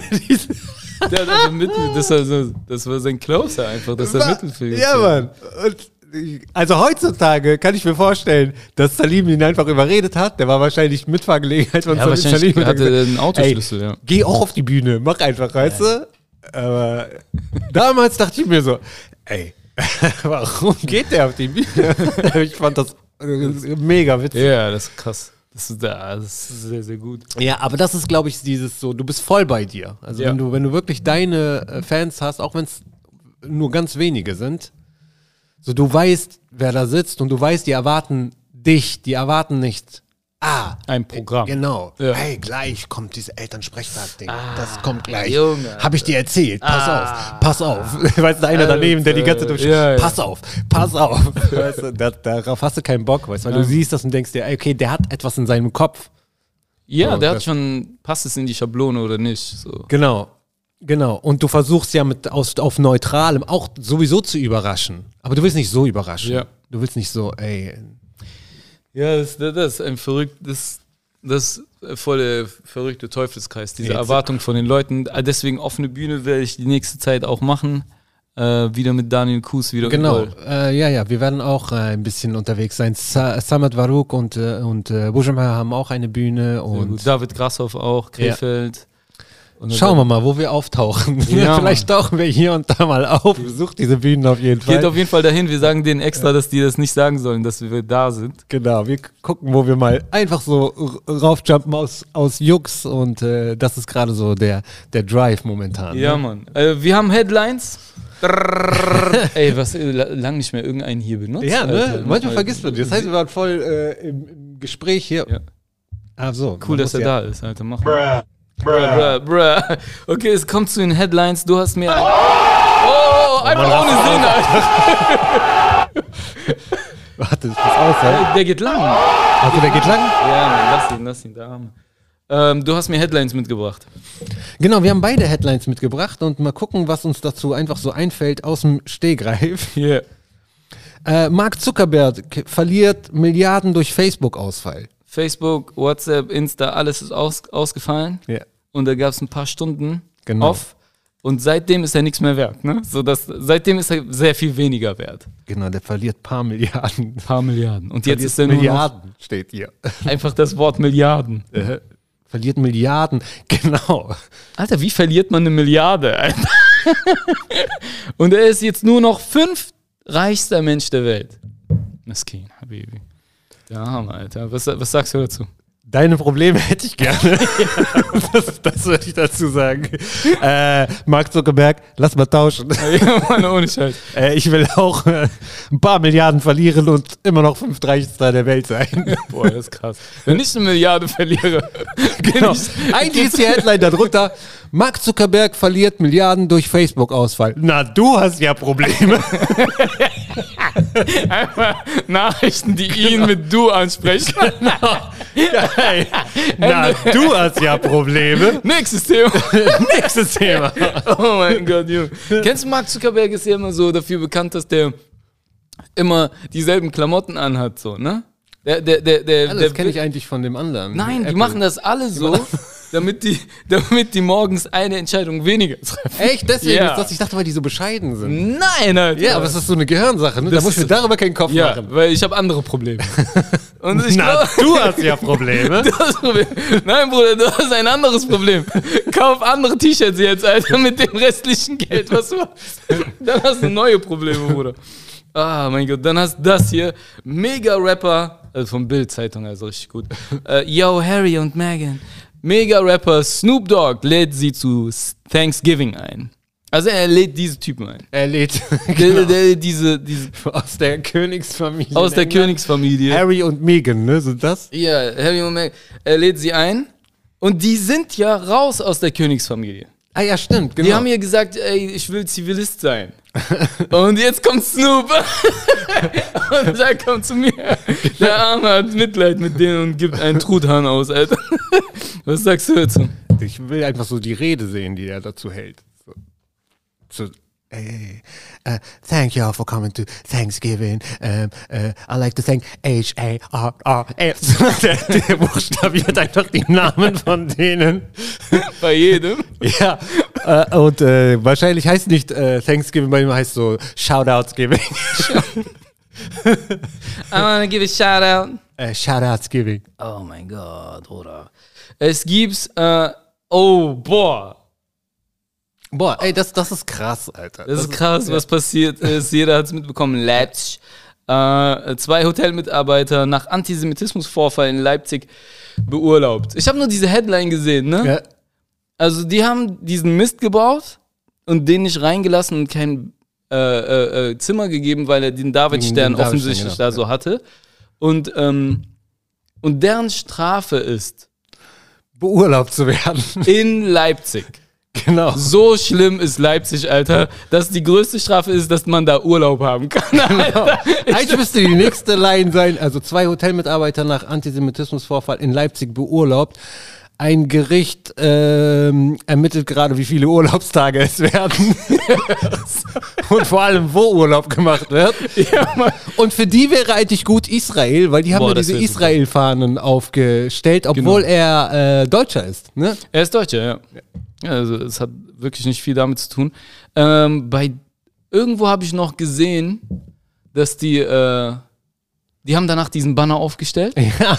Das war sein Closer einfach, das ist der Mittelfinger. Ja, Mann. Und also heutzutage kann ich mir vorstellen, dass Salim ihn einfach überredet hat. Der war wahrscheinlich Mitfahrgelegenheit von Salim. Wahrscheinlich hatte einen Autoschlüssel, ja. Geh auch auf die Bühne, mach einfach, weißt du? Aber damals dachte ich mir so, ey, warum geht der auf die Bühne? Ich fand das mega witzig. Ja, das ist krass. Das ist sehr, sehr gut. Ja, aber das ist, glaube ich, dieses so, du bist voll bei dir. Also wenn du wirklich deine Fans hast, auch wenn es nur ganz wenige sind, so du weißt, wer da sitzt und du weißt, die erwarten dich, die erwarten nicht ein Programm. Genau. Ja. Hey, gleich kommt diese Elternsprechtag-Ding. Das kommt gleich. Junge. Hab ich dir erzählt. Pass auf. Weißt du, einer daneben, der die ganze Zeit pass auf. Weißt du, darauf hast du keinen Bock, weißt du, weil du siehst das und denkst dir, okay, der hat etwas in seinem Kopf. Ja, der hat schon, passt es in die Schablone oder nicht. So. Genau. Und du versuchst ja auf Neutralem auch sowieso zu überraschen. Aber du willst nicht so überraschen. Ja. Du willst nicht so, ey. Ja, das ist ein das voll der verrückte Teufelskreis, diese Erwartung von den Leuten. Deswegen offene Bühne werde ich die nächste Zeit auch machen. Wieder mit Daniel Kuhs wieder. Genau, wir werden auch ein bisschen unterwegs sein. Samad Farouk und Bujamha haben auch eine Bühne. Und David Grashoff auch, Krefeld. Ja. Schauen wir mal, wo wir auftauchen. Ja, vielleicht tauchen wir hier und da mal auf. Besucht diese Bühnen auf jeden Fall. Geht auf jeden Fall dahin. Wir sagen denen extra, dass die das nicht sagen sollen, dass wir da sind. Genau, wir gucken, wo wir mal einfach so raufjumpen aus Jux. Und das ist gerade so der Drive momentan. Ja, ne? Mann. Wir haben Headlines. Ey, was lang nicht mehr irgendeinen hier benutzt. Ja, ne? Alter. Manchmal vergisst man. Das heißt, wir waren voll im Gespräch hier. Ja. Ach so. Cool, dass er da ist, Alter. Mach mal. Bruh. Okay, es kommt zu den Headlines. Du hast mir... einfach ohne Sinn, Alter. Warte, das muss aus, ja? Der geht lang. Also der geht lang? Ja, Mann, lass ihn, der Arme. Du hast mir Headlines mitgebracht. Genau, wir haben beide Headlines mitgebracht und mal gucken, was uns dazu einfach so einfällt aus dem Stehgreif. Yeah. Mark Zuckerberg verliert Milliarden durch Facebook-Ausfall. Facebook, WhatsApp, Insta, alles ist ausgefallen. Ja. Und da gab es ein paar Stunden Genau. off. Und seitdem ist er nichts mehr wert. Ne? Seitdem ist er sehr viel weniger wert. Genau, der verliert paar Milliarden. Ein paar Milliarden. Und jetzt ist er Milliarden, steht hier. einfach das Wort Milliarden. Verliert Milliarden, genau. Alter, wie verliert man eine Milliarde? Alter? Und er ist jetzt nur noch 5. reichster Mensch der Welt. Miskin, Habibi. Der Arme, Alter. Was sagst du dazu? Deine Probleme hätte ich gerne. Das würde ich dazu sagen. Mark Zuckerberg, lass mal tauschen. Ja, Mann, ohne Scheiß. Ich will auch ein paar Milliarden verlieren und immer noch 5. reichster der Welt sein. Boah, das ist krass. Wenn ich eine Milliarde verliere. Genau. Eigentlich ist die Headline darunter: Mark Zuckerberg verliert Milliarden durch Facebook-Ausfall. Na, du hast ja Probleme. Einfach Nachrichten, die ihn mit du ansprechen. Hey, na, du hast ja Probleme. Nächstes Thema. Nächstes Thema. Oh mein Gott, Junge. Kennst du, Mark Zuckerberg ist ja immer so dafür bekannt, dass der immer dieselben Klamotten anhat, so, ne? Das kenne ich eigentlich von dem anderen. Nein, die Apple. machen das alle so, damit die morgens eine Entscheidung weniger treffen. Echt? Deswegen Ja. ist das? Ich dachte, weil die so bescheiden sind. Nein, Alter. Ja, aber es ist so eine Gehirnsache, ne? Da Das muss ich mir ist- darüber keinen Kopf Ja, machen. weil ich habe andere Probleme. Und ich Na, glaub, du hast ja Probleme. du hast Problem. Nein, Bruder, du hast ein anderes Problem. Kauf andere T-Shirts jetzt, Alter, mit dem restlichen Geld, was du hast. Dann hast du neue Probleme, Bruder. Ah, mein Gott, dann hast du das hier. Mega-Rapper, also von Bild-Zeitung, also richtig gut. Yo, Harry und Meghan. Mega-Rapper Snoop Dogg lädt sie zu Thanksgiving ein. Also er lädt diese Typen ein. Er lädt Diese aus der Königsfamilie. aus der in England. Königsfamilie. Harry und Meghan, ne? Sind das? Ja, Harry und Meghan. Er lädt sie ein. Und die sind ja raus aus der Königsfamilie. Ah ja, stimmt, genau. Die haben ihr gesagt, ey, ich will Zivilist sein. Und jetzt kommt Snoop. Und sagt, komm zu mir. Der Arme hat Mitleid mit denen und gibt einen Truthahn aus, Alter. Was sagst du dazu? Ich will einfach so die Rede sehen, die er dazu hält. So, thank you all for coming to Thanksgiving. I'd like to thank H-A-R-R-S. Der buchstabiert einfach die Namen von denen. Bei jedem. Ja, und wahrscheinlich heißt nicht Thanksgiving, bei ihm heißt so Shoutouts-Giving. I wanna give a shout out. Shoutouts-Giving. Oh mein Gott, Bruder. Es gibt, boah. Boah, ey, das ist krass, Alter. Das ist krass, was passiert ist. Jeder hat es mitbekommen. Leipzig. 2 Hotelmitarbeiter nach Antisemitismusvorfall in Leipzig beurlaubt. Ich habe nur diese Headline gesehen, ne? Ja. Also die haben diesen Mist gebaut und den nicht reingelassen und kein Zimmer gegeben, weil er den Davidstern Den offensichtlich Davidstern, da so hatte. Und deren Strafe ist Beurlaubt zu werden. in Leipzig. Genau. So schlimm ist Leipzig, Alter, dass die größte Strafe ist, dass man da Urlaub haben kann. Alter. Eigentlich müsste die nächste Line sein, also 2 Hotelmitarbeiter nach Antisemitismusvorfall in Leipzig beurlaubt. Ein Gericht ermittelt gerade, wie viele Urlaubstage es werden. Und vor allem, wo Urlaub gemacht wird. Ja, Mann. Und für die wäre eigentlich gut Israel, weil die haben Boah, ja das diese wär super. Israel-Fahnen aufgestellt, obwohl er Deutscher ist. Ne? Er ist Deutscher, ja. Ja, also es hat wirklich nicht viel damit zu tun. Irgendwo habe ich noch gesehen, dass die haben danach diesen Banner aufgestellt. Ja.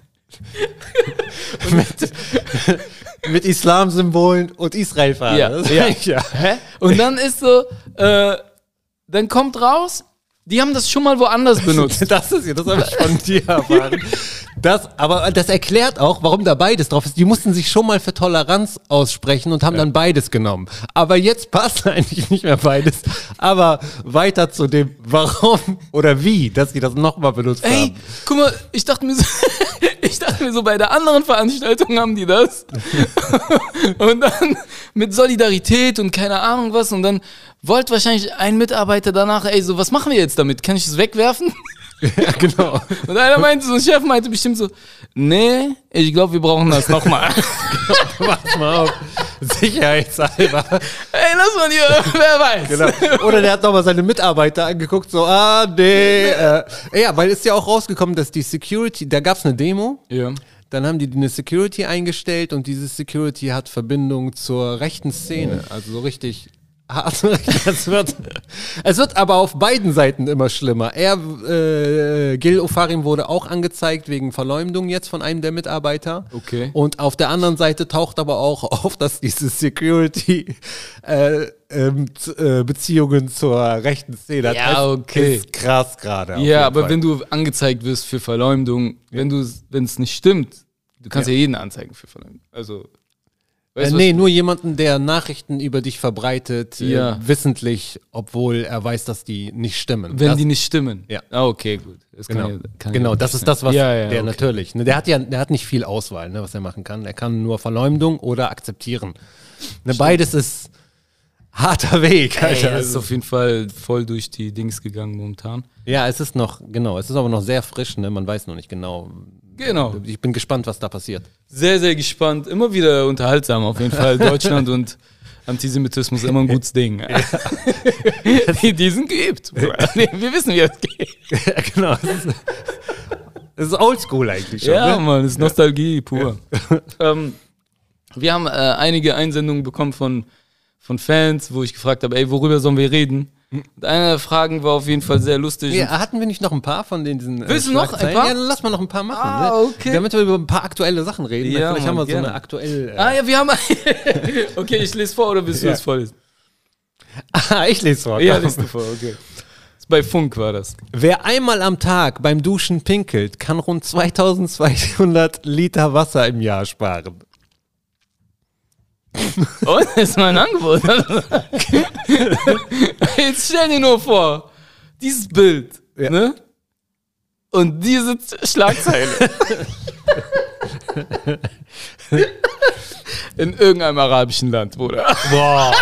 mit Islam-Symbolen und Israel-Fahnen. Ja, Das ja. ja. Hä? Und dann ist so, dann kommt raus, Die haben das schon mal woanders benutzt. Das habe ich von dir erfahren. Aber das erklärt auch, warum da beides drauf ist. Die mussten sich schon mal für Toleranz aussprechen und haben dann beides genommen. Aber jetzt passt eigentlich nicht mehr beides. Aber weiter zu dem Warum oder wie, dass sie das nochmal benutzt haben. Ey, guck mal, ich dachte mir so, bei der anderen Veranstaltung haben die das. Und dann mit Solidarität und keine Ahnung was. Und dann wollte wahrscheinlich ein Mitarbeiter danach, ey, so, was machen wir jetzt damit? Kann ich es wegwerfen? Ja, genau. Und einer meinte, so ein Chef meinte bestimmt so, nee, ich glaube, wir brauchen das nochmal. Mach mal auf. Sicherheitshalber. Ey, lass mal hier, wer weiß. Genau. Oder der hat nochmal seine Mitarbeiter angeguckt, so, nee. Ja, weil ist ja auch rausgekommen, dass die Security, da gab es eine Demo. Ja. Dann haben die eine Security eingestellt und diese Security hat Verbindung zur rechten Szene. Also so richtig hart. Es wird aber auf beiden Seiten immer schlimmer. Gil Ofarim wurde auch angezeigt wegen Verleumdung jetzt von einem der Mitarbeiter. Okay. Und auf der anderen Seite taucht aber auch auf, dass diese Security Beziehungen zur rechten Szene hat. Ja, okay. Ist krass gerade. Ja, aber wenn du angezeigt wirst für Verleumdung, wenn es nicht stimmt, du kannst ja jeden anzeigen für Verleumdung. Also, weißt du, nee, nur jemanden, der Nachrichten über dich verbreitet, Ja. Wissentlich, obwohl er weiß, dass die nicht stimmen. wenn das, die nicht stimmen. Ja. Ah, okay, gut. Das Genau, kann genau ja das sein. ist das, was ja, der okay. natürlich. Ne, der hat nicht viel Auswahl, ne, was er machen kann. Er kann nur Verleumdung oder akzeptieren. Ne, beides ist harter Weg. Ey, Alter. das ist auf jeden Fall voll durch die Dings gegangen momentan. Ja, es ist aber noch sehr frisch, ne? Man weiß noch nicht genau. Genau. Ich bin gespannt, was da passiert. Sehr, sehr gespannt. Immer wieder unterhaltsam auf jeden Fall. Deutschland und Antisemitismus immer ein gutes Ding. Die sind geübt. Wir wissen, wie das geht. Ja, genau. Das ist oldschool eigentlich schon. Ja, ne? Mann, das ist Nostalgie pur. Wir haben einige Einsendungen bekommen von Fans, wo ich gefragt habe, ey, worüber sollen wir reden? Und eine der Fragen war auf jeden Fall sehr lustig. Ja, hatten wir nicht noch ein paar von diesen Willst du noch ein Schlagzeilen? paar? Ja, dann lass mal noch ein paar machen. Ah, Ne? okay. Damit wir über ein paar aktuelle Sachen reden. Ja, Vielleicht haben Mann, wir so gerne. eine aktuelle... Ja, wir haben... Okay, ich lese vor oder willst du Ja. es vorlesen? ich lese vor. Ja, komm. liest du vor, okay. Bei Funk war das. Wer einmal am Tag beim Duschen pinkelt, kann rund 2200 Liter Wasser im Jahr sparen. Oh, das ist mein Angebot. Jetzt stell dir nur vor, dieses Bild, Ja. ne? Und diese Schlagzeile. In irgendeinem arabischen Land, Bruder. Boah.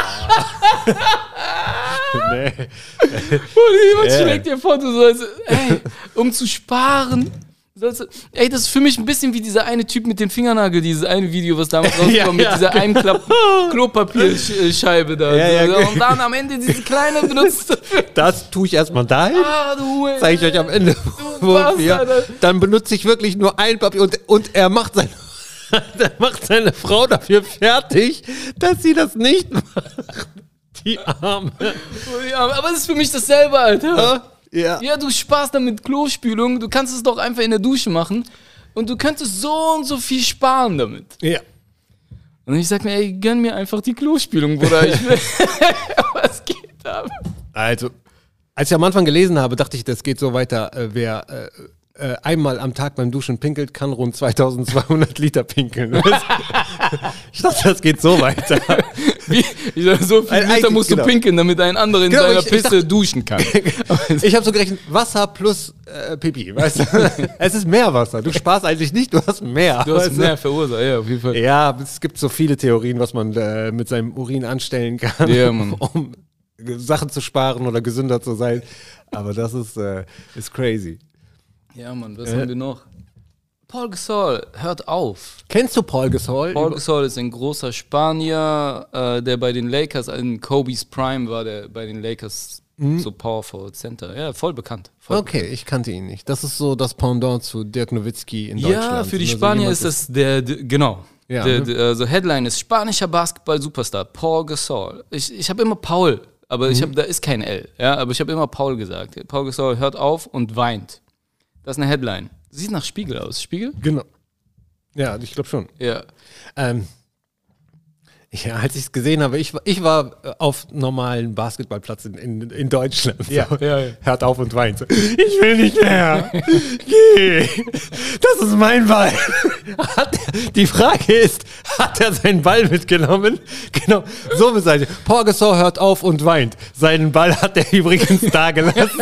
Nee. Und jemand schlägt dir vor, du sollst, ey, um zu sparen. Ey, das ist für mich ein bisschen wie dieser eine Typ mit dem Fingernagel, dieses eine Video, was damals rauskam, mit dieser Einklapp-Klopapierscheibe da. Ja, So, ja. und dann am Ende diese kleine benutzt. Das tue ich erstmal dahin. Ah, du Zeige ich euch am Ende. Bastard. Dann benutze ich wirklich nur ein Papier und er macht seine Frau dafür fertig, dass sie das nicht macht. Die Arme. Ja, aber es ist für mich dasselbe, Alter. Ja. Ja, du sparst damit Klospülung, du kannst es doch einfach in der Dusche machen und du könntest so und so viel sparen damit. Ja. Und ich sag mir, ey, gönn mir einfach die Klospülung, Bruder. Ich will, was geht da? Also, als ich am Anfang gelesen habe, dachte ich, das geht so weiter. Wer einmal am Tag beim Duschen pinkelt, kann rund 2200 Liter pinkeln. Ich dachte, das geht so weiter. Ich sag, so viel Liter Eigentlich, musst genau. du pinkeln, damit ein anderer in Genau, seiner ich Pisse dachte- duschen kann. Ich habe so gerechnet, Wasser plus Pipi, weißt du? Es ist mehr Wasser. Du sparst eigentlich nicht, du hast mehr. Du hast weißt mehr verursacht, ja, auf jeden Fall. Ja, es gibt so viele Theorien, was man mit seinem Urin anstellen kann, Ja, Mann. um Sachen zu sparen oder gesünder zu sein. Aber das ist crazy. Ja, Mann, was haben wir noch? Paul Gasol, hört auf. Kennst du Paul Gasol? Paul Gasol ist ein großer Spanier, der bei den Lakers, in Kobe's Prime war der bei den Lakers so Power Forward Center. Ja, voll bekannt. Voll Okay, ich kannte ihn nicht. Das ist so das Pendant zu Dirk Nowitzki in bekannt. Deutschland. Ja, für die Also Spanier jemand, ist das genau. Ja, Also Headline ist spanischer Basketball-Superstar, Paul Gasol. Ich habe immer Paul, aber da ist kein L. Ja, aber ich habe immer Paul gesagt. Paul Gasol hört auf und weint. Das ist eine Headline. Sieht nach Spiegel aus. Spiegel? Genau. Ja, ich glaube schon. Ja. Ja, als ich es gesehen habe, ich war auf normalen Basketballplatz in Deutschland. Ja, so. ja. Hört auf und weint. So, ich will nicht mehr. Geh. Das ist mein Ball. Die Frage ist, hat er seinen Ball mitgenommen? Genau, so beseitigt. Pau Gasol hört auf und weint. Seinen Ball hat er übrigens da gelassen.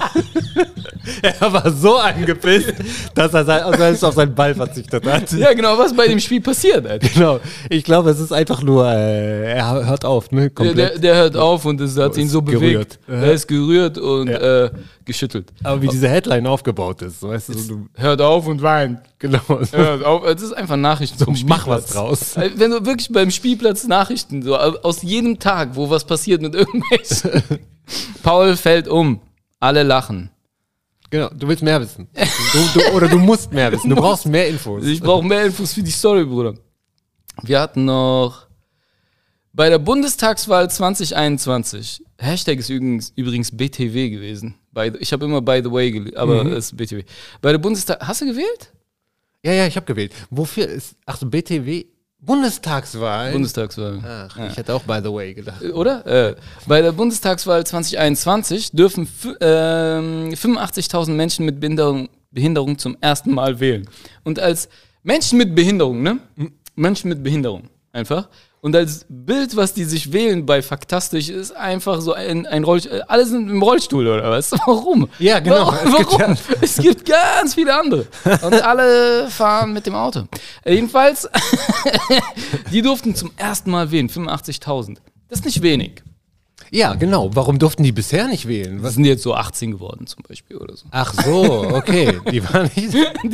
Er war so angepisst, dass er selbst auf seinen Ball verzichtet hat. Ja, genau, was bei dem Spiel passiert, Alter. Genau. Ich glaube, es ist einfach nur, er hört auf, ne? Komplett. Der hört auf und es hat ihn so bewegt. Gerührt. Er ist gerührt und geschüttelt. Aber wie diese Headline aufgebaut ist, weißt du, Hört auf und weint. genau. Hört auf. Das ist einfach Nachrichten vom Mach was Spielplatz. draus. Wenn du wirklich beim Spielplatz Nachrichten, so aus jedem Tag, wo was passiert mit irgendwelchen. Paul fällt um. Alle lachen. Genau, du willst mehr wissen. Oder du musst mehr wissen. Du brauchst mehr Infos. Ich brauche mehr Infos für die Story, Bruder. Wir hatten noch bei der Bundestagswahl 2021. Hashtag ist übrigens BTW gewesen. Ich habe immer by the way, aber es ist BTW. Bei der hast du gewählt? Ja, ich habe gewählt. Wofür ist, BTW? Bundestagswahl? Bundestagswahl. Ach, ich hätte auch by the way gedacht. Oder? Bei der Bundestagswahl 2021 dürfen 85.000 Menschen mit Behinderung zum ersten Mal wählen. Und als Menschen mit Behinderung, ne? Menschen mit Behinderung, einfach. Und als Bild, was die sich wählen bei Faktastisch, ist einfach so ein Rollstuhl. Alle sind im Rollstuhl, oder was? Warum? Ja, genau. Warum? Es gibt ganz viele andere. Und alle fahren mit dem Auto. Jedenfalls, die durften zum ersten Mal wählen, 85.000. Das ist nicht wenig. Ja, genau. Warum durften die bisher nicht wählen? Was sind die jetzt so 18 geworden zum Beispiel oder so? Ach so, okay. Die waren nicht.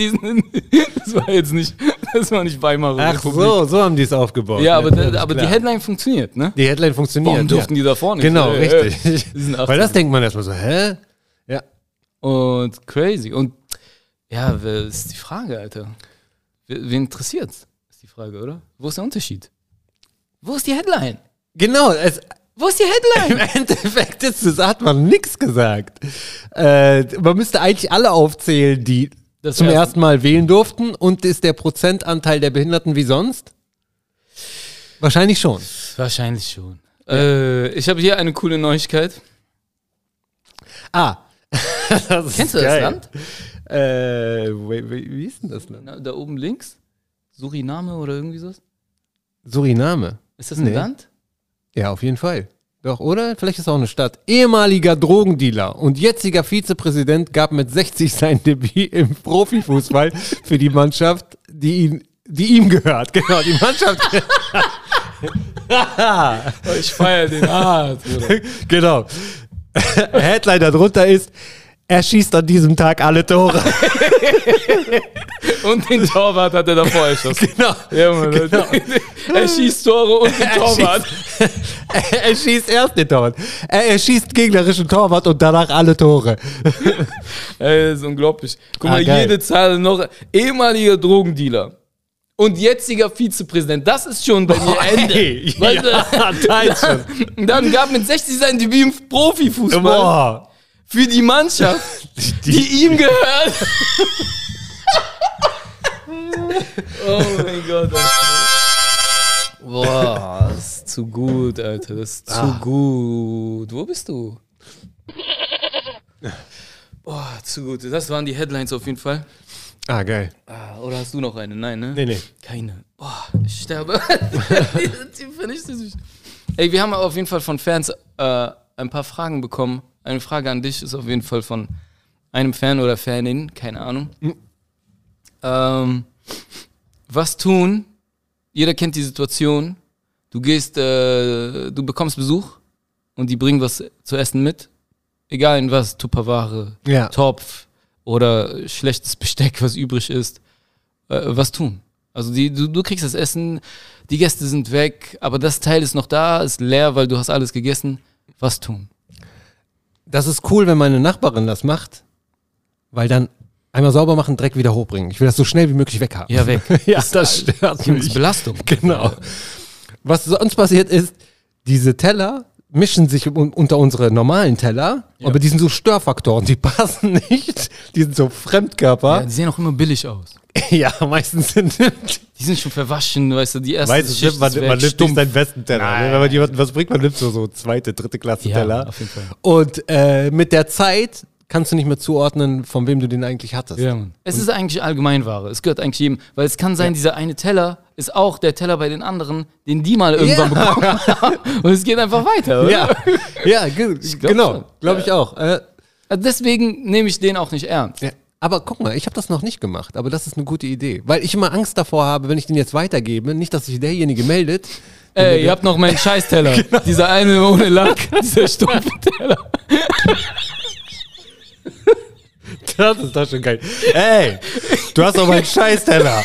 Das war nicht Weimarer Ach Republik. so haben die es aufgebaut. Ja, aber klar. die Headline funktioniert, ne? Die Headline funktioniert. Warum durften die da vorne? Genau, richtig. Die sind 18. Weil das denkt man erstmal so, hä? Ja. Und crazy. Und ja, was ist die Frage, Alter? Wen interessiert's? Ist die Frage, oder? Wo ist der Unterschied? Wo ist die Headline? Genau, Wo ist die Headline? im Endeffekt hat man nichts gesagt. Man müsste eigentlich alle aufzählen, die zum ersten Mal wählen durften. Und ist der Prozentanteil der Behinderten wie sonst? Wahrscheinlich schon. Wahrscheinlich schon. Ich habe hier eine coole Neuigkeit. Kennst du das Land? Wie ist denn das Land? Da oben links? Suriname oder irgendwie so? Suriname. Ist das ein Land? Ja, auf jeden Fall. Doch, oder? Vielleicht ist es auch eine Stadt. Ehemaliger Drogendealer und jetziger Vizepräsident gab mit 60 sein Debüt im Profifußball für die Mannschaft, die ihm gehört. Genau, die Mannschaft. Ich feiere den hart. Genau. Headline darunter ist: Er schießt an diesem Tag alle Tore. Und den Torwart hat er davor erschossen. Genau. Ja, Mann, genau. Er schießt Tore und den Torwart. Er schießt erst den Torwart. Er schießt gegnerischen Torwart und danach alle Tore. Ey, das ist unglaublich. Guck mal, geil. jede Zahl noch. Ehemaliger Drogendealer. Und jetziger Vizepräsident. Das ist schon bei mir Ende. Ey, Weißt du? ja, da schon. Und dann gab mit 60 sein Debüt im Profifußball. Boah. Für die Mannschaft, die ihm gehört. Oh mein Gott, Alter. Boah, das ist zu gut, Alter. Das ist zu gut. Wo bist du? Boah, zu gut. Das waren die Headlines auf jeden Fall. Geil. Oder hast du noch eine? Nein, ne? Nee. Keine. Boah, ich sterbe. Die vernichtet sich. Ey, wir haben auf jeden Fall von Fans ein paar Fragen bekommen. Eine Frage an dich ist auf jeden Fall von einem Fan oder Fanin, keine Ahnung. Was tun? Jeder kennt die Situation. Du bekommst Besuch und die bringen was zu essen mit. Egal in was, Tupperware, Ja. Topf oder schlechtes Besteck, was übrig ist. Was tun? Also du kriegst das Essen, die Gäste sind weg, aber das Teil ist noch da, ist leer, weil du hast alles gegessen. Was tun? Das ist cool, wenn meine Nachbarin das macht, weil dann einmal sauber machen, Dreck wieder hochbringen. Ich will das so schnell wie möglich weghaben. Ja, weg. Ja, das stört Das mich. ist Belastung. Genau. Was sonst passiert ist, diese Teller mischen sich unter unsere normalen Teller, aber die sind so Störfaktoren, die passen nicht, die sind so Fremdkörper. Ja, die sehen auch immer billig aus. Ja, meistens sind Die sind schon verwaschen, weißt du, die erste Meistens Schicht nimmt ist weg, man nimmt stumpf. nicht seinen besten Teller. Nein. Ne? Wenn man jemanden was bringt, man nimmt so zweite, dritte Klasse Ja, Teller. auf jeden Fall. Und mit der Zeit kannst du nicht mehr zuordnen, von wem du den eigentlich hattest. Ja, Mann. Es ist eigentlich Allgemeinware. Es gehört eigentlich jedem. Weil es kann sein, dieser eine Teller ist auch der Teller bei den anderen, den die mal irgendwann bekommen haben. Und es geht einfach weiter, oder? Ja, glaub genau, schon. glaube ich auch. Also deswegen nehme ich den auch nicht ernst. Ja. Aber guck mal, ich habe das noch nicht gemacht, aber das ist eine gute Idee. Weil ich immer Angst davor habe, wenn ich den jetzt weitergebe, nicht, dass sich derjenige meldet. Ey, ihr habt noch meinen Scheißteller. Genau. Dieser eine ohne Lack, dieser stumpfe Teller. Das ist doch schon geil. Ey, du hast doch meinen Scheißteller.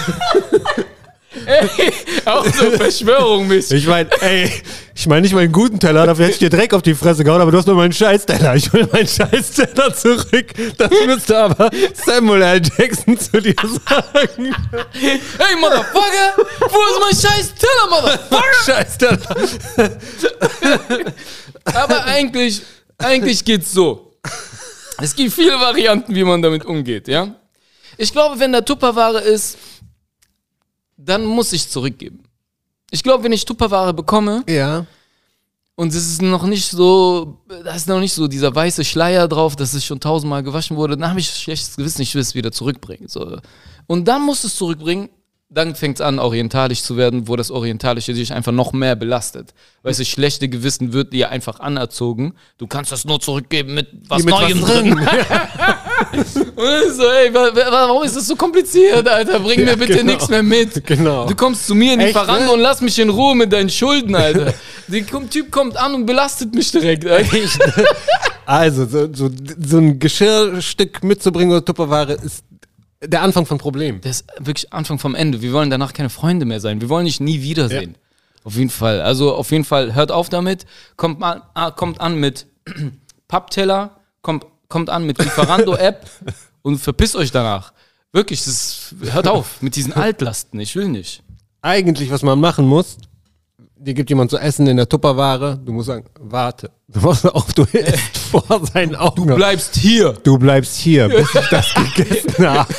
Ey, auch so Verschwörung mich. Ich meine nicht meinen guten Teller, dafür hätte ich dir Dreck auf die Fresse gehauen, aber du hast nur meinen Scheißteller. Ich will meinen Scheißteller zurück. Das müsste aber Samuel L. Jackson zu dir sagen. Hey, Motherfucker! Wo ist mein Scheißteller, Motherfucker? Scheißteller. Aber eigentlich geht's so. Es gibt viele Varianten, wie man damit umgeht, ja? Ich glaube, wenn da Tupperware ist, dann muss ich zurückgeben. Ich glaube, wenn ich Tupperware bekomme Ja. und es ist noch nicht so, da ist noch nicht so dieser weiße Schleier drauf, dass es schon 1000-mal gewaschen wurde, dann habe ich schlechtes Gewissen, ich will es wieder zurückbringen. So. Und dann musst du es zurückbringen, dann fängt es an, orientalisch zu werden, wo das Orientalische sich einfach noch mehr belastet. Weißt du, schlechte Gewissen wird dir einfach anerzogen. Du kannst das nur zurückgeben mit was Neuem drin. Und so, ey, warum ist das so kompliziert, Alter? Bring mir bitte genau. nichts mehr mit. Genau. Du kommst zu mir in die Echt, Veranda ne? und lass mich in Ruhe mit deinen Schulden, Alter. Der Typ kommt an und belastet mich direkt, Alter. Also, so ein Geschirrstück mitzubringen oder Tupperware ist der Anfang von Problemen. Das ist wirklich Anfang vom Ende. Wir wollen danach keine Freunde mehr sein. Wir wollen dich nie wiedersehen. Ja. Auf jeden Fall. Also auf jeden Fall, hört auf damit. Kommt an mit Pappteller, kommt an mit Lieferando-App und verpisst euch danach. Wirklich, hört auf mit diesen Altlasten. Ich will nicht. Eigentlich, was man machen muss, dir gibt jemand zu essen in der Tupperware, du musst sagen, warte. Du machst auf, du isst vor seinen Augen. Du bleibst hier. Du bleibst hier, bis ich das gegessen habe.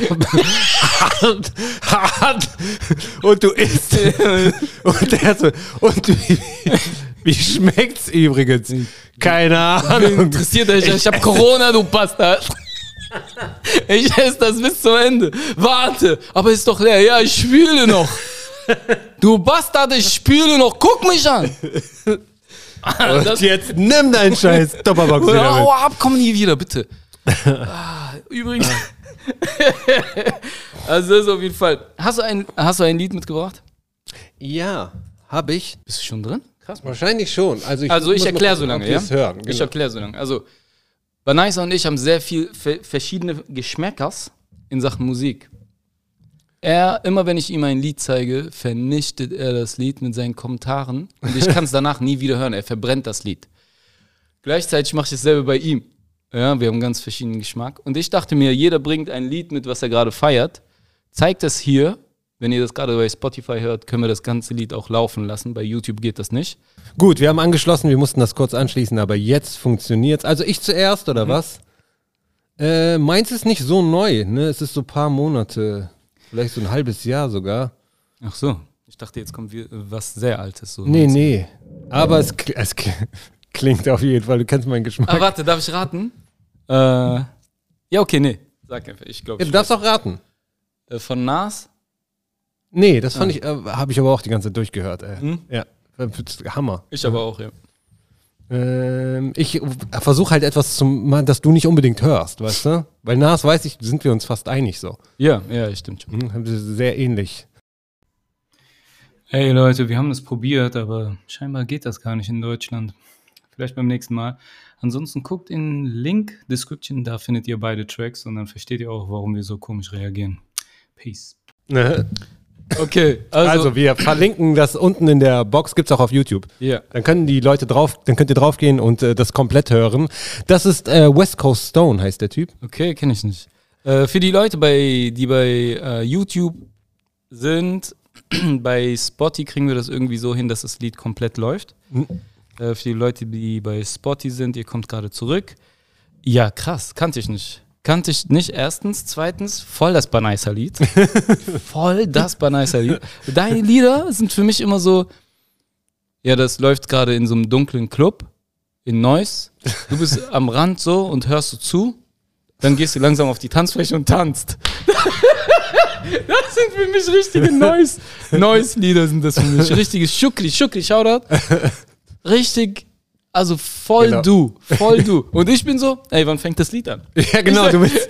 Und du isst. Und der so, wie schmeckt's übrigens? Keine Ahnung. Interessiert euch, ich hab Corona, du Bastard. Ich esse das bis zum Ende. Warte, aber ist doch leer. Ja, ich spüle noch. Du Bastard, ich spüle noch. Guck mich an. Und jetzt nimm deinen scheiß Tupperbox wieder mit. Hau ab, komm nie wieder, bitte. Übrigens. Also das ist auf jeden Fall. Hast du ein Lied mitgebracht? Ja, habe ich. Bist du schon drin? Krass. Wahrscheinlich schon. Also ich erkläre so lange, ja? Hören, genau. Ich erkläre so lange. Also, Banaisa und ich haben sehr viel verschiedene Geschmäckers in Sachen Musik. Immer wenn ich ihm ein Lied zeige, vernichtet er das Lied mit seinen Kommentaren und ich kann es danach nie wieder hören. Er verbrennt das Lied. Gleichzeitig mache ich dasselbe bei ihm. Ja, wir haben ganz verschiedenen Geschmack. Und ich dachte mir, jeder bringt ein Lied mit, was er gerade feiert. Zeigt das hier. Wenn ihr das gerade bei Spotify hört, können wir das ganze Lied auch laufen lassen. Bei YouTube geht das nicht. Gut, wir haben angeschlossen, wir mussten das kurz anschließen, aber jetzt funktioniert's. Also ich zuerst, oder was? Meins ist nicht so neu, ne? Es ist so ein paar Monate, vielleicht so ein halbes Jahr sogar. Ach so, ich dachte, jetzt kommt was sehr Altes. So Nee. Aber es klingt auf jeden Fall, du kennst meinen Geschmack. Ah, warte, darf ich raten? Ja, okay, nee. Sag einfach, ich glaube. Ja, du darfst auch raten. Von Nas? Nee, das fand ich, habe ich aber auch die ganze Zeit durchgehört, ey. Hm? Ja, Hammer. Ich aber auch, ja. Ich versuche halt etwas das du nicht unbedingt hörst, weißt du? Weil Nas, weiß ich, sind wir uns fast einig so. Ja, stimmt schon. Sehr ähnlich. Hey Leute, wir haben das probiert, aber scheinbar geht das gar nicht in Deutschland. Vielleicht beim nächsten Mal. Ansonsten guckt in Link Description, da findet ihr beide Tracks und dann versteht ihr auch, warum wir so komisch reagieren. Peace. Okay, also wir verlinken das unten in der Box, gibt's auch auf YouTube. Ja. Dann können die Leute dann könnt ihr draufgehen und das komplett hören. Das ist West Coast Stone, heißt der Typ. Okay, kenne ich nicht. Für die Leute, die bei YouTube sind, bei Spotify kriegen wir das irgendwie so hin, dass das Lied komplett läuft. Für die Leute, die bei Spotify sind, ihr kommt gerade zurück. Ja, krass, kannte ich nicht. kannte ich nicht erstens. Zweitens, voll das Baneiser Lied. Voll das Baneiser Lied. Deine Lieder sind für mich immer so, ja, das läuft gerade in so einem dunklen Club in Neuss. Du bist am Rand so und hörst du zu. Dann gehst du langsam auf die Tanzfläche und tanzt. Das sind für mich richtige Neuss-Lieder sind das für mich. Richtiges Schukri, Shoutout. Richtig, also voll Genau. voll du. Und ich bin so, ey, wann fängt das Lied an? Ja, genau, du bist.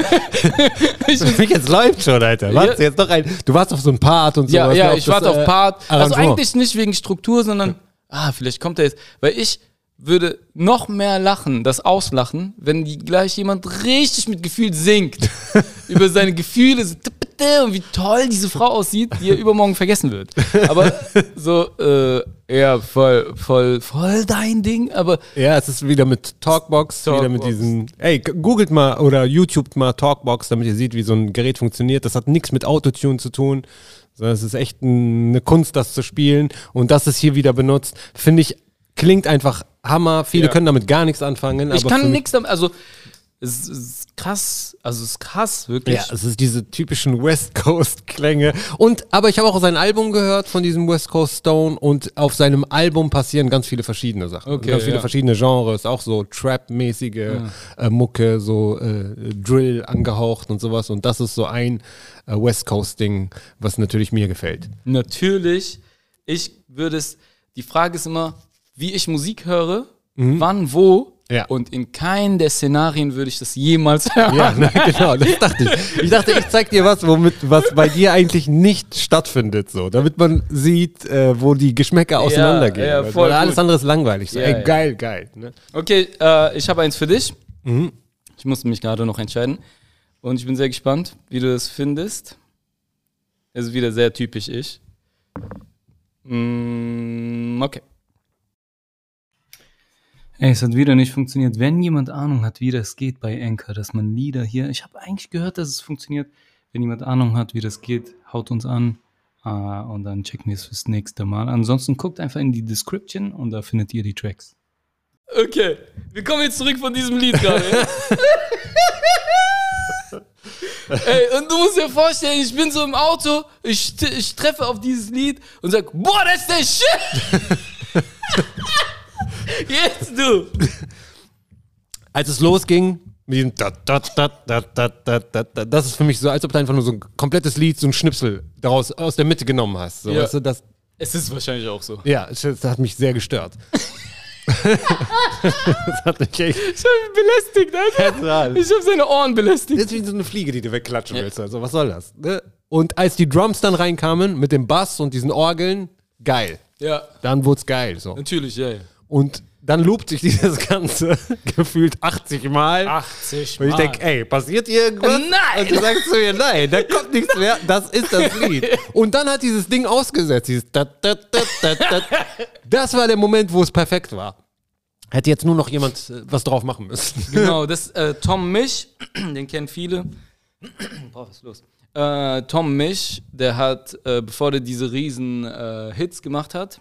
Jetzt läuft schon, Alter. Warte, jetzt noch du warst auf so ein Part und so. Ja, ich warte auf Part. Also Arrangement. eigentlich nicht wegen Struktur, sondern, vielleicht kommt er jetzt. Weil ich würde noch mehr lachen, das auslachen, wenn gleich jemand richtig mit Gefühl singt. Über seine Gefühle, so, und wie toll diese Frau aussieht, die er übermorgen vergessen wird. Aber so, ja, voll dein Ding, aber. Ja, es ist wieder mit Talkbox, wieder mit diesen. Ey, googelt mal oder YouTubet mal Talkbox, damit ihr seht, wie so ein Gerät funktioniert. Das hat nichts mit Autotune zu tun, sondern es ist echt eine Kunst, das zu spielen. Und das ist hier wieder benutzt, finde ich, klingt einfach Hammer. Viele können damit gar nichts anfangen. Ich kann nichts damit, also es ist krass, wirklich. Ja, es ist diese typischen West Coast Klänge. Aber ich habe auch sein Album gehört von diesem West Coast Stone und auf seinem Album passieren ganz viele verschiedene Sachen. Okay, ganz viele verschiedene Genres, auch so Trap-mäßige Mucke, so Drill angehaucht und sowas. Und das ist so ein West Coast Ding, was natürlich mir gefällt. Natürlich. Die Frage ist immer, wie ich Musik höre, wann, wo. Ja. Und in keinem der Szenarien würde ich das jemals hören. Ja, genau, das dachte ich. Ich dachte, ich zeig dir was bei dir eigentlich nicht stattfindet, so, damit man sieht, wo die Geschmäcker auseinandergehen. Ja, voll weil alles gut. andere ist langweilig. So, Ja, ey, geil. Ne? Okay, ich habe eins für dich. Ich musste mich gerade noch entscheiden. Und ich bin sehr gespannt, wie du das findest. Es ist wieder sehr typisch ich. Okay. Ey, es hat wieder nicht funktioniert. Wenn jemand Ahnung hat, wie das geht bei Anchor, dass man Lieder hier... Ich habe eigentlich gehört, dass es funktioniert. Wenn jemand Ahnung hat, wie das geht, haut uns an. Und dann checken wir es fürs nächste Mal. Ansonsten guckt einfach in die Description und da findet ihr die Tracks. Okay, wir kommen jetzt zurück von diesem Lied gerade. Ey, und du musst dir vorstellen, ich bin so im Auto, ich treffe auf dieses Lied und sag, boah, das ist der Shit! Jetzt du! Als es losging, mit diesem das ist für mich so, als ob du einfach nur so ein komplettes Lied, so ein Schnipsel daraus aus der Mitte genommen hast. So, weißt du, Es ist wahrscheinlich auch so. Ja, das hat mich sehr gestört. Das hat mich echt. Ich hab ihn belästigt, Alter. Ich hab seine Ohren belästigt. Das ist wie so eine Fliege, die du wegklatschen willst. Also, was soll das? Ne? Und als die Drums dann reinkamen mit dem Bass und diesen Orgeln, geil. Ja. Dann wurde es geil. So. Natürlich, ja. Und dann loopt sich dieses Ganze gefühlt 80 Mal. 80 Mal. Und ich denke, ey, passiert hier irgendwas? Nein! Und du sagst zu mir, nein, da kommt nichts mehr. Das ist das Lied. Und dann hat dieses Ding ausgesetzt. Dieses Das war der Moment, wo es perfekt war. Hätte jetzt nur noch jemand was drauf machen müssen. Genau, das Tom Misch, den kennen viele. Boah, was ist los? Tom Misch, der hat, bevor der diese riesen Hits gemacht hat,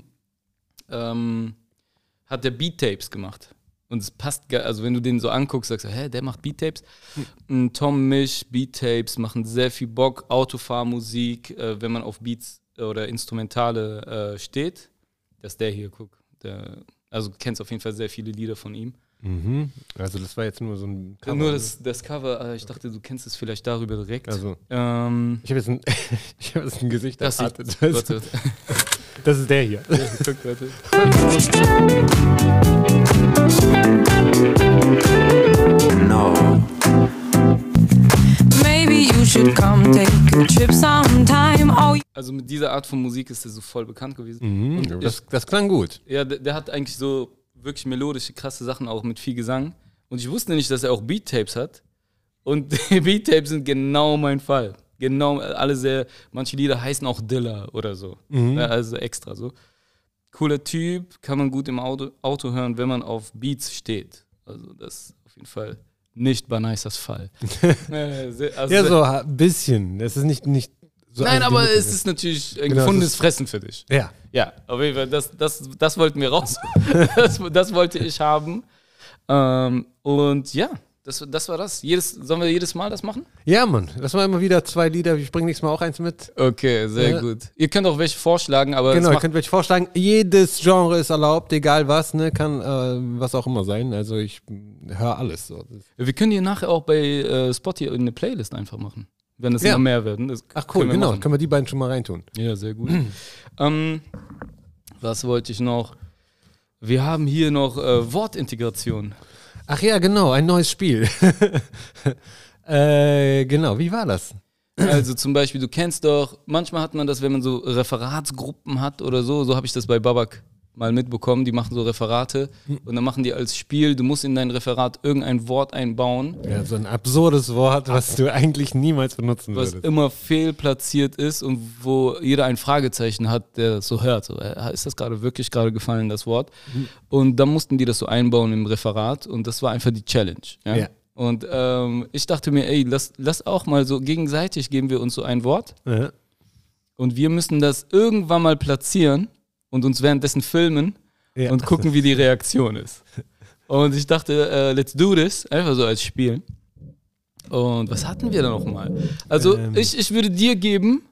hat der Beat-Tapes gemacht. Und es passt, also wenn du den so anguckst, sagst du, hä, der macht Beat-Tapes? Tom Misch, Beat-Tapes machen sehr viel Bock, Autofahrmusik, wenn man auf Beats oder Instrumentale steht. Das ist der hier, guck. Also du kennst auf jeden Fall sehr viele Lieder von ihm. Also das war jetzt nur so ein Cover. Nur das Cover, ich dachte, du kennst es vielleicht darüber direkt. Also, ich habe jetzt, ein Gesicht. Das warte. Das ist der hier. Ja, guck, warte. No. Maybe you should come take a trip sometime. Oh. Also mit dieser Art von Musik ist er so voll bekannt gewesen. Und Das klang gut. ja, der hat eigentlich so wirklich melodische, krasse Sachen, auch mit viel Gesang. Und ich wusste nicht, dass er auch Beat-Tapes hat. Und die Beat-Tapes sind genau mein Fall. Genau, manche Lieder heißen auch Dilla oder so. Ja, also extra so. Cooler Typ, kann man gut im Auto hören, wenn man auf Beats steht. Also das ist auf jeden Fall nicht Banaisers Fall. Ja, so ein bisschen. Das ist nicht so. Nein, aber es ist natürlich ein gefundenes Fressen für dich. Ja. Ja, auf jeden Fall, das wollten wir raus. das wollte ich haben. Und ja, Das war das. Sollen wir jedes Mal das machen? Ja, Mann. Lass mal immer wieder 2 Lieder. Ich bringe nächstes Mal auch eins mit. Okay, sehr gut. Ihr könnt auch welche vorschlagen, aber Genau, ihr könnt welche vorschlagen. Jedes Genre ist erlaubt, egal was, ne? Kann was auch immer sein. Also ich höre alles. So. wir können hier nachher auch bei Spotify eine Playlist einfach machen. Wenn es immer mehr werden. Ach cool, genau. Können wir die beiden schon mal reintun. Ja, sehr gut. Was wollte ich noch? Wir haben hier noch Wortintegration. Ach ja, genau, ein neues Spiel. Genau, wie war das? Also zum Beispiel, du kennst doch, manchmal hat man das, wenn man so Referatsgruppen hat oder so habe ich das bei Babak mal mitbekommen, die machen so Referate und dann machen die als Spiel, du musst in dein Referat irgendein Wort einbauen. Ja, so ein absurdes Wort, was du eigentlich niemals benutzen was würdest. immer fehlplatziert ist und wo jeder ein Fragezeichen hat, der das so hört. So, ist das wirklich gerade gefallen, das Wort? Und dann mussten die das so einbauen im Referat und das war einfach die Challenge. Ja? Ja. Und ich dachte mir, ey, lass auch mal so gegenseitig geben wir uns so ein Wort Ja. und wir müssen das irgendwann mal platzieren und uns währenddessen filmen und gucken, wie die Reaktion ist. Und ich dachte, let's do this, einfach so als Spiel. Und was hatten wir da nochmal? Also ich würde dir geben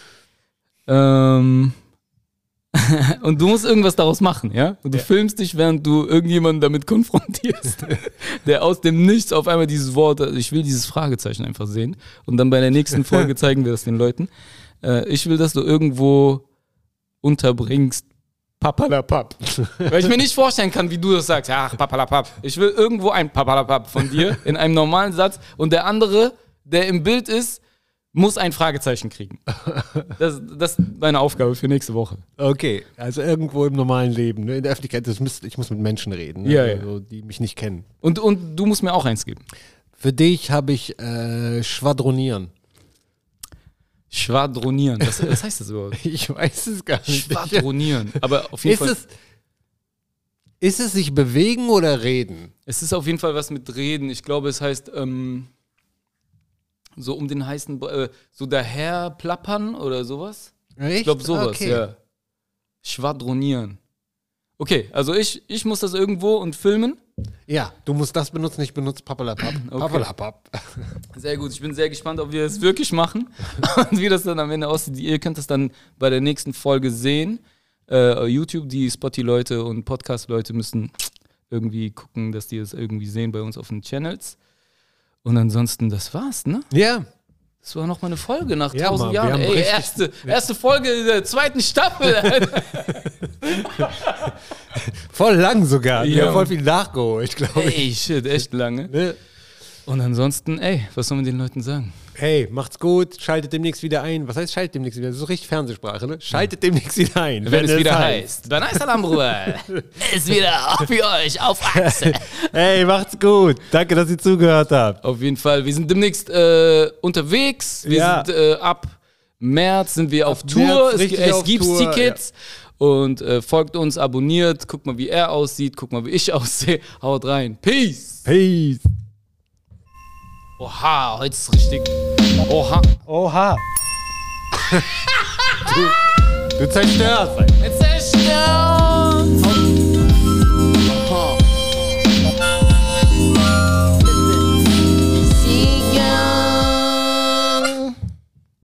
und du musst irgendwas daraus machen, ja? Und du filmst dich, während du irgendjemanden damit konfrontierst, der aus dem Nichts auf einmal dieses Wort, ich will dieses Fragezeichen einfach sehen und dann bei der nächsten Folge zeigen wir das den Leuten. Ich will, dass du irgendwo unterbringst Papalapap. Weil ich mir nicht vorstellen kann, wie du das sagst. Ach, Papalapap. Ich will irgendwo ein Papalapap von dir in einem normalen Satz und der andere, der im Bild ist, muss ein Fragezeichen kriegen. Das ist meine Aufgabe für nächste Woche. Okay, also irgendwo im normalen Leben, ne? In der Öffentlichkeit, ich muss mit Menschen reden, ne? Ja, also, die mich nicht kennen. Und du musst mir auch eins geben. Für dich habe ich Schwadronieren. Schwadronieren. Was heißt das überhaupt? Ich weiß es gar nicht. Schwadronieren. Aber auf jeden Fall. Ist es sich bewegen oder reden? Es ist auf jeden Fall was mit Reden. Ich glaube, es heißt so um den heißen, so daher plappern oder sowas. Echt? Ich glaube sowas, okay. ja. Schwadronieren. Okay, also ich muss das irgendwo und filmen. Ja, du musst das benutzen, ich benutze Papalapap. Okay. Papalapap. Sehr gut, ich bin sehr gespannt, ob wir es wirklich machen und wie das dann am Ende aussieht. Ihr könnt das dann bei der nächsten Folge sehen. YouTube, die Spotify-Leute und Podcast-Leute müssen irgendwie gucken, dass die es irgendwie sehen bei uns auf den Channels. Und ansonsten, das war's, ne? Ja. Das war noch mal eine Folge nach Ja, 1000 Mann, Jahren. wir haben Ey, richtig- erste Folge der 2. Staffel. Voll lang sogar. Ja. Wir haben voll viel nachgeholt, glaube ich. Ey, shit, echt lange. Ne? Und ansonsten, ey, was soll man den Leuten sagen? Hey, macht's gut, schaltet demnächst wieder ein. Was heißt schaltet demnächst wieder? Das ist so richtig Fernsehsprache, ne? Schaltet demnächst wieder ein. Wenn es wieder heißt. Dann heißt Alambruder. Ist wieder für euch auf Achse. Hey, macht's gut. Danke, dass ihr zugehört habt. Auf jeden Fall. Wir sind demnächst unterwegs. Wir Ja. sind ab März sind wir auf Tour. März Es, richtig es auf gibt Tour, Tickets. Und folgt uns, abonniert. Guckt mal, wie er aussieht. Guckt mal, wie ich aussehe. Haut rein. Peace. Peace. Oha, heute ist richtig. Oha. Oha. du zerstörst. Jetzt zerstört.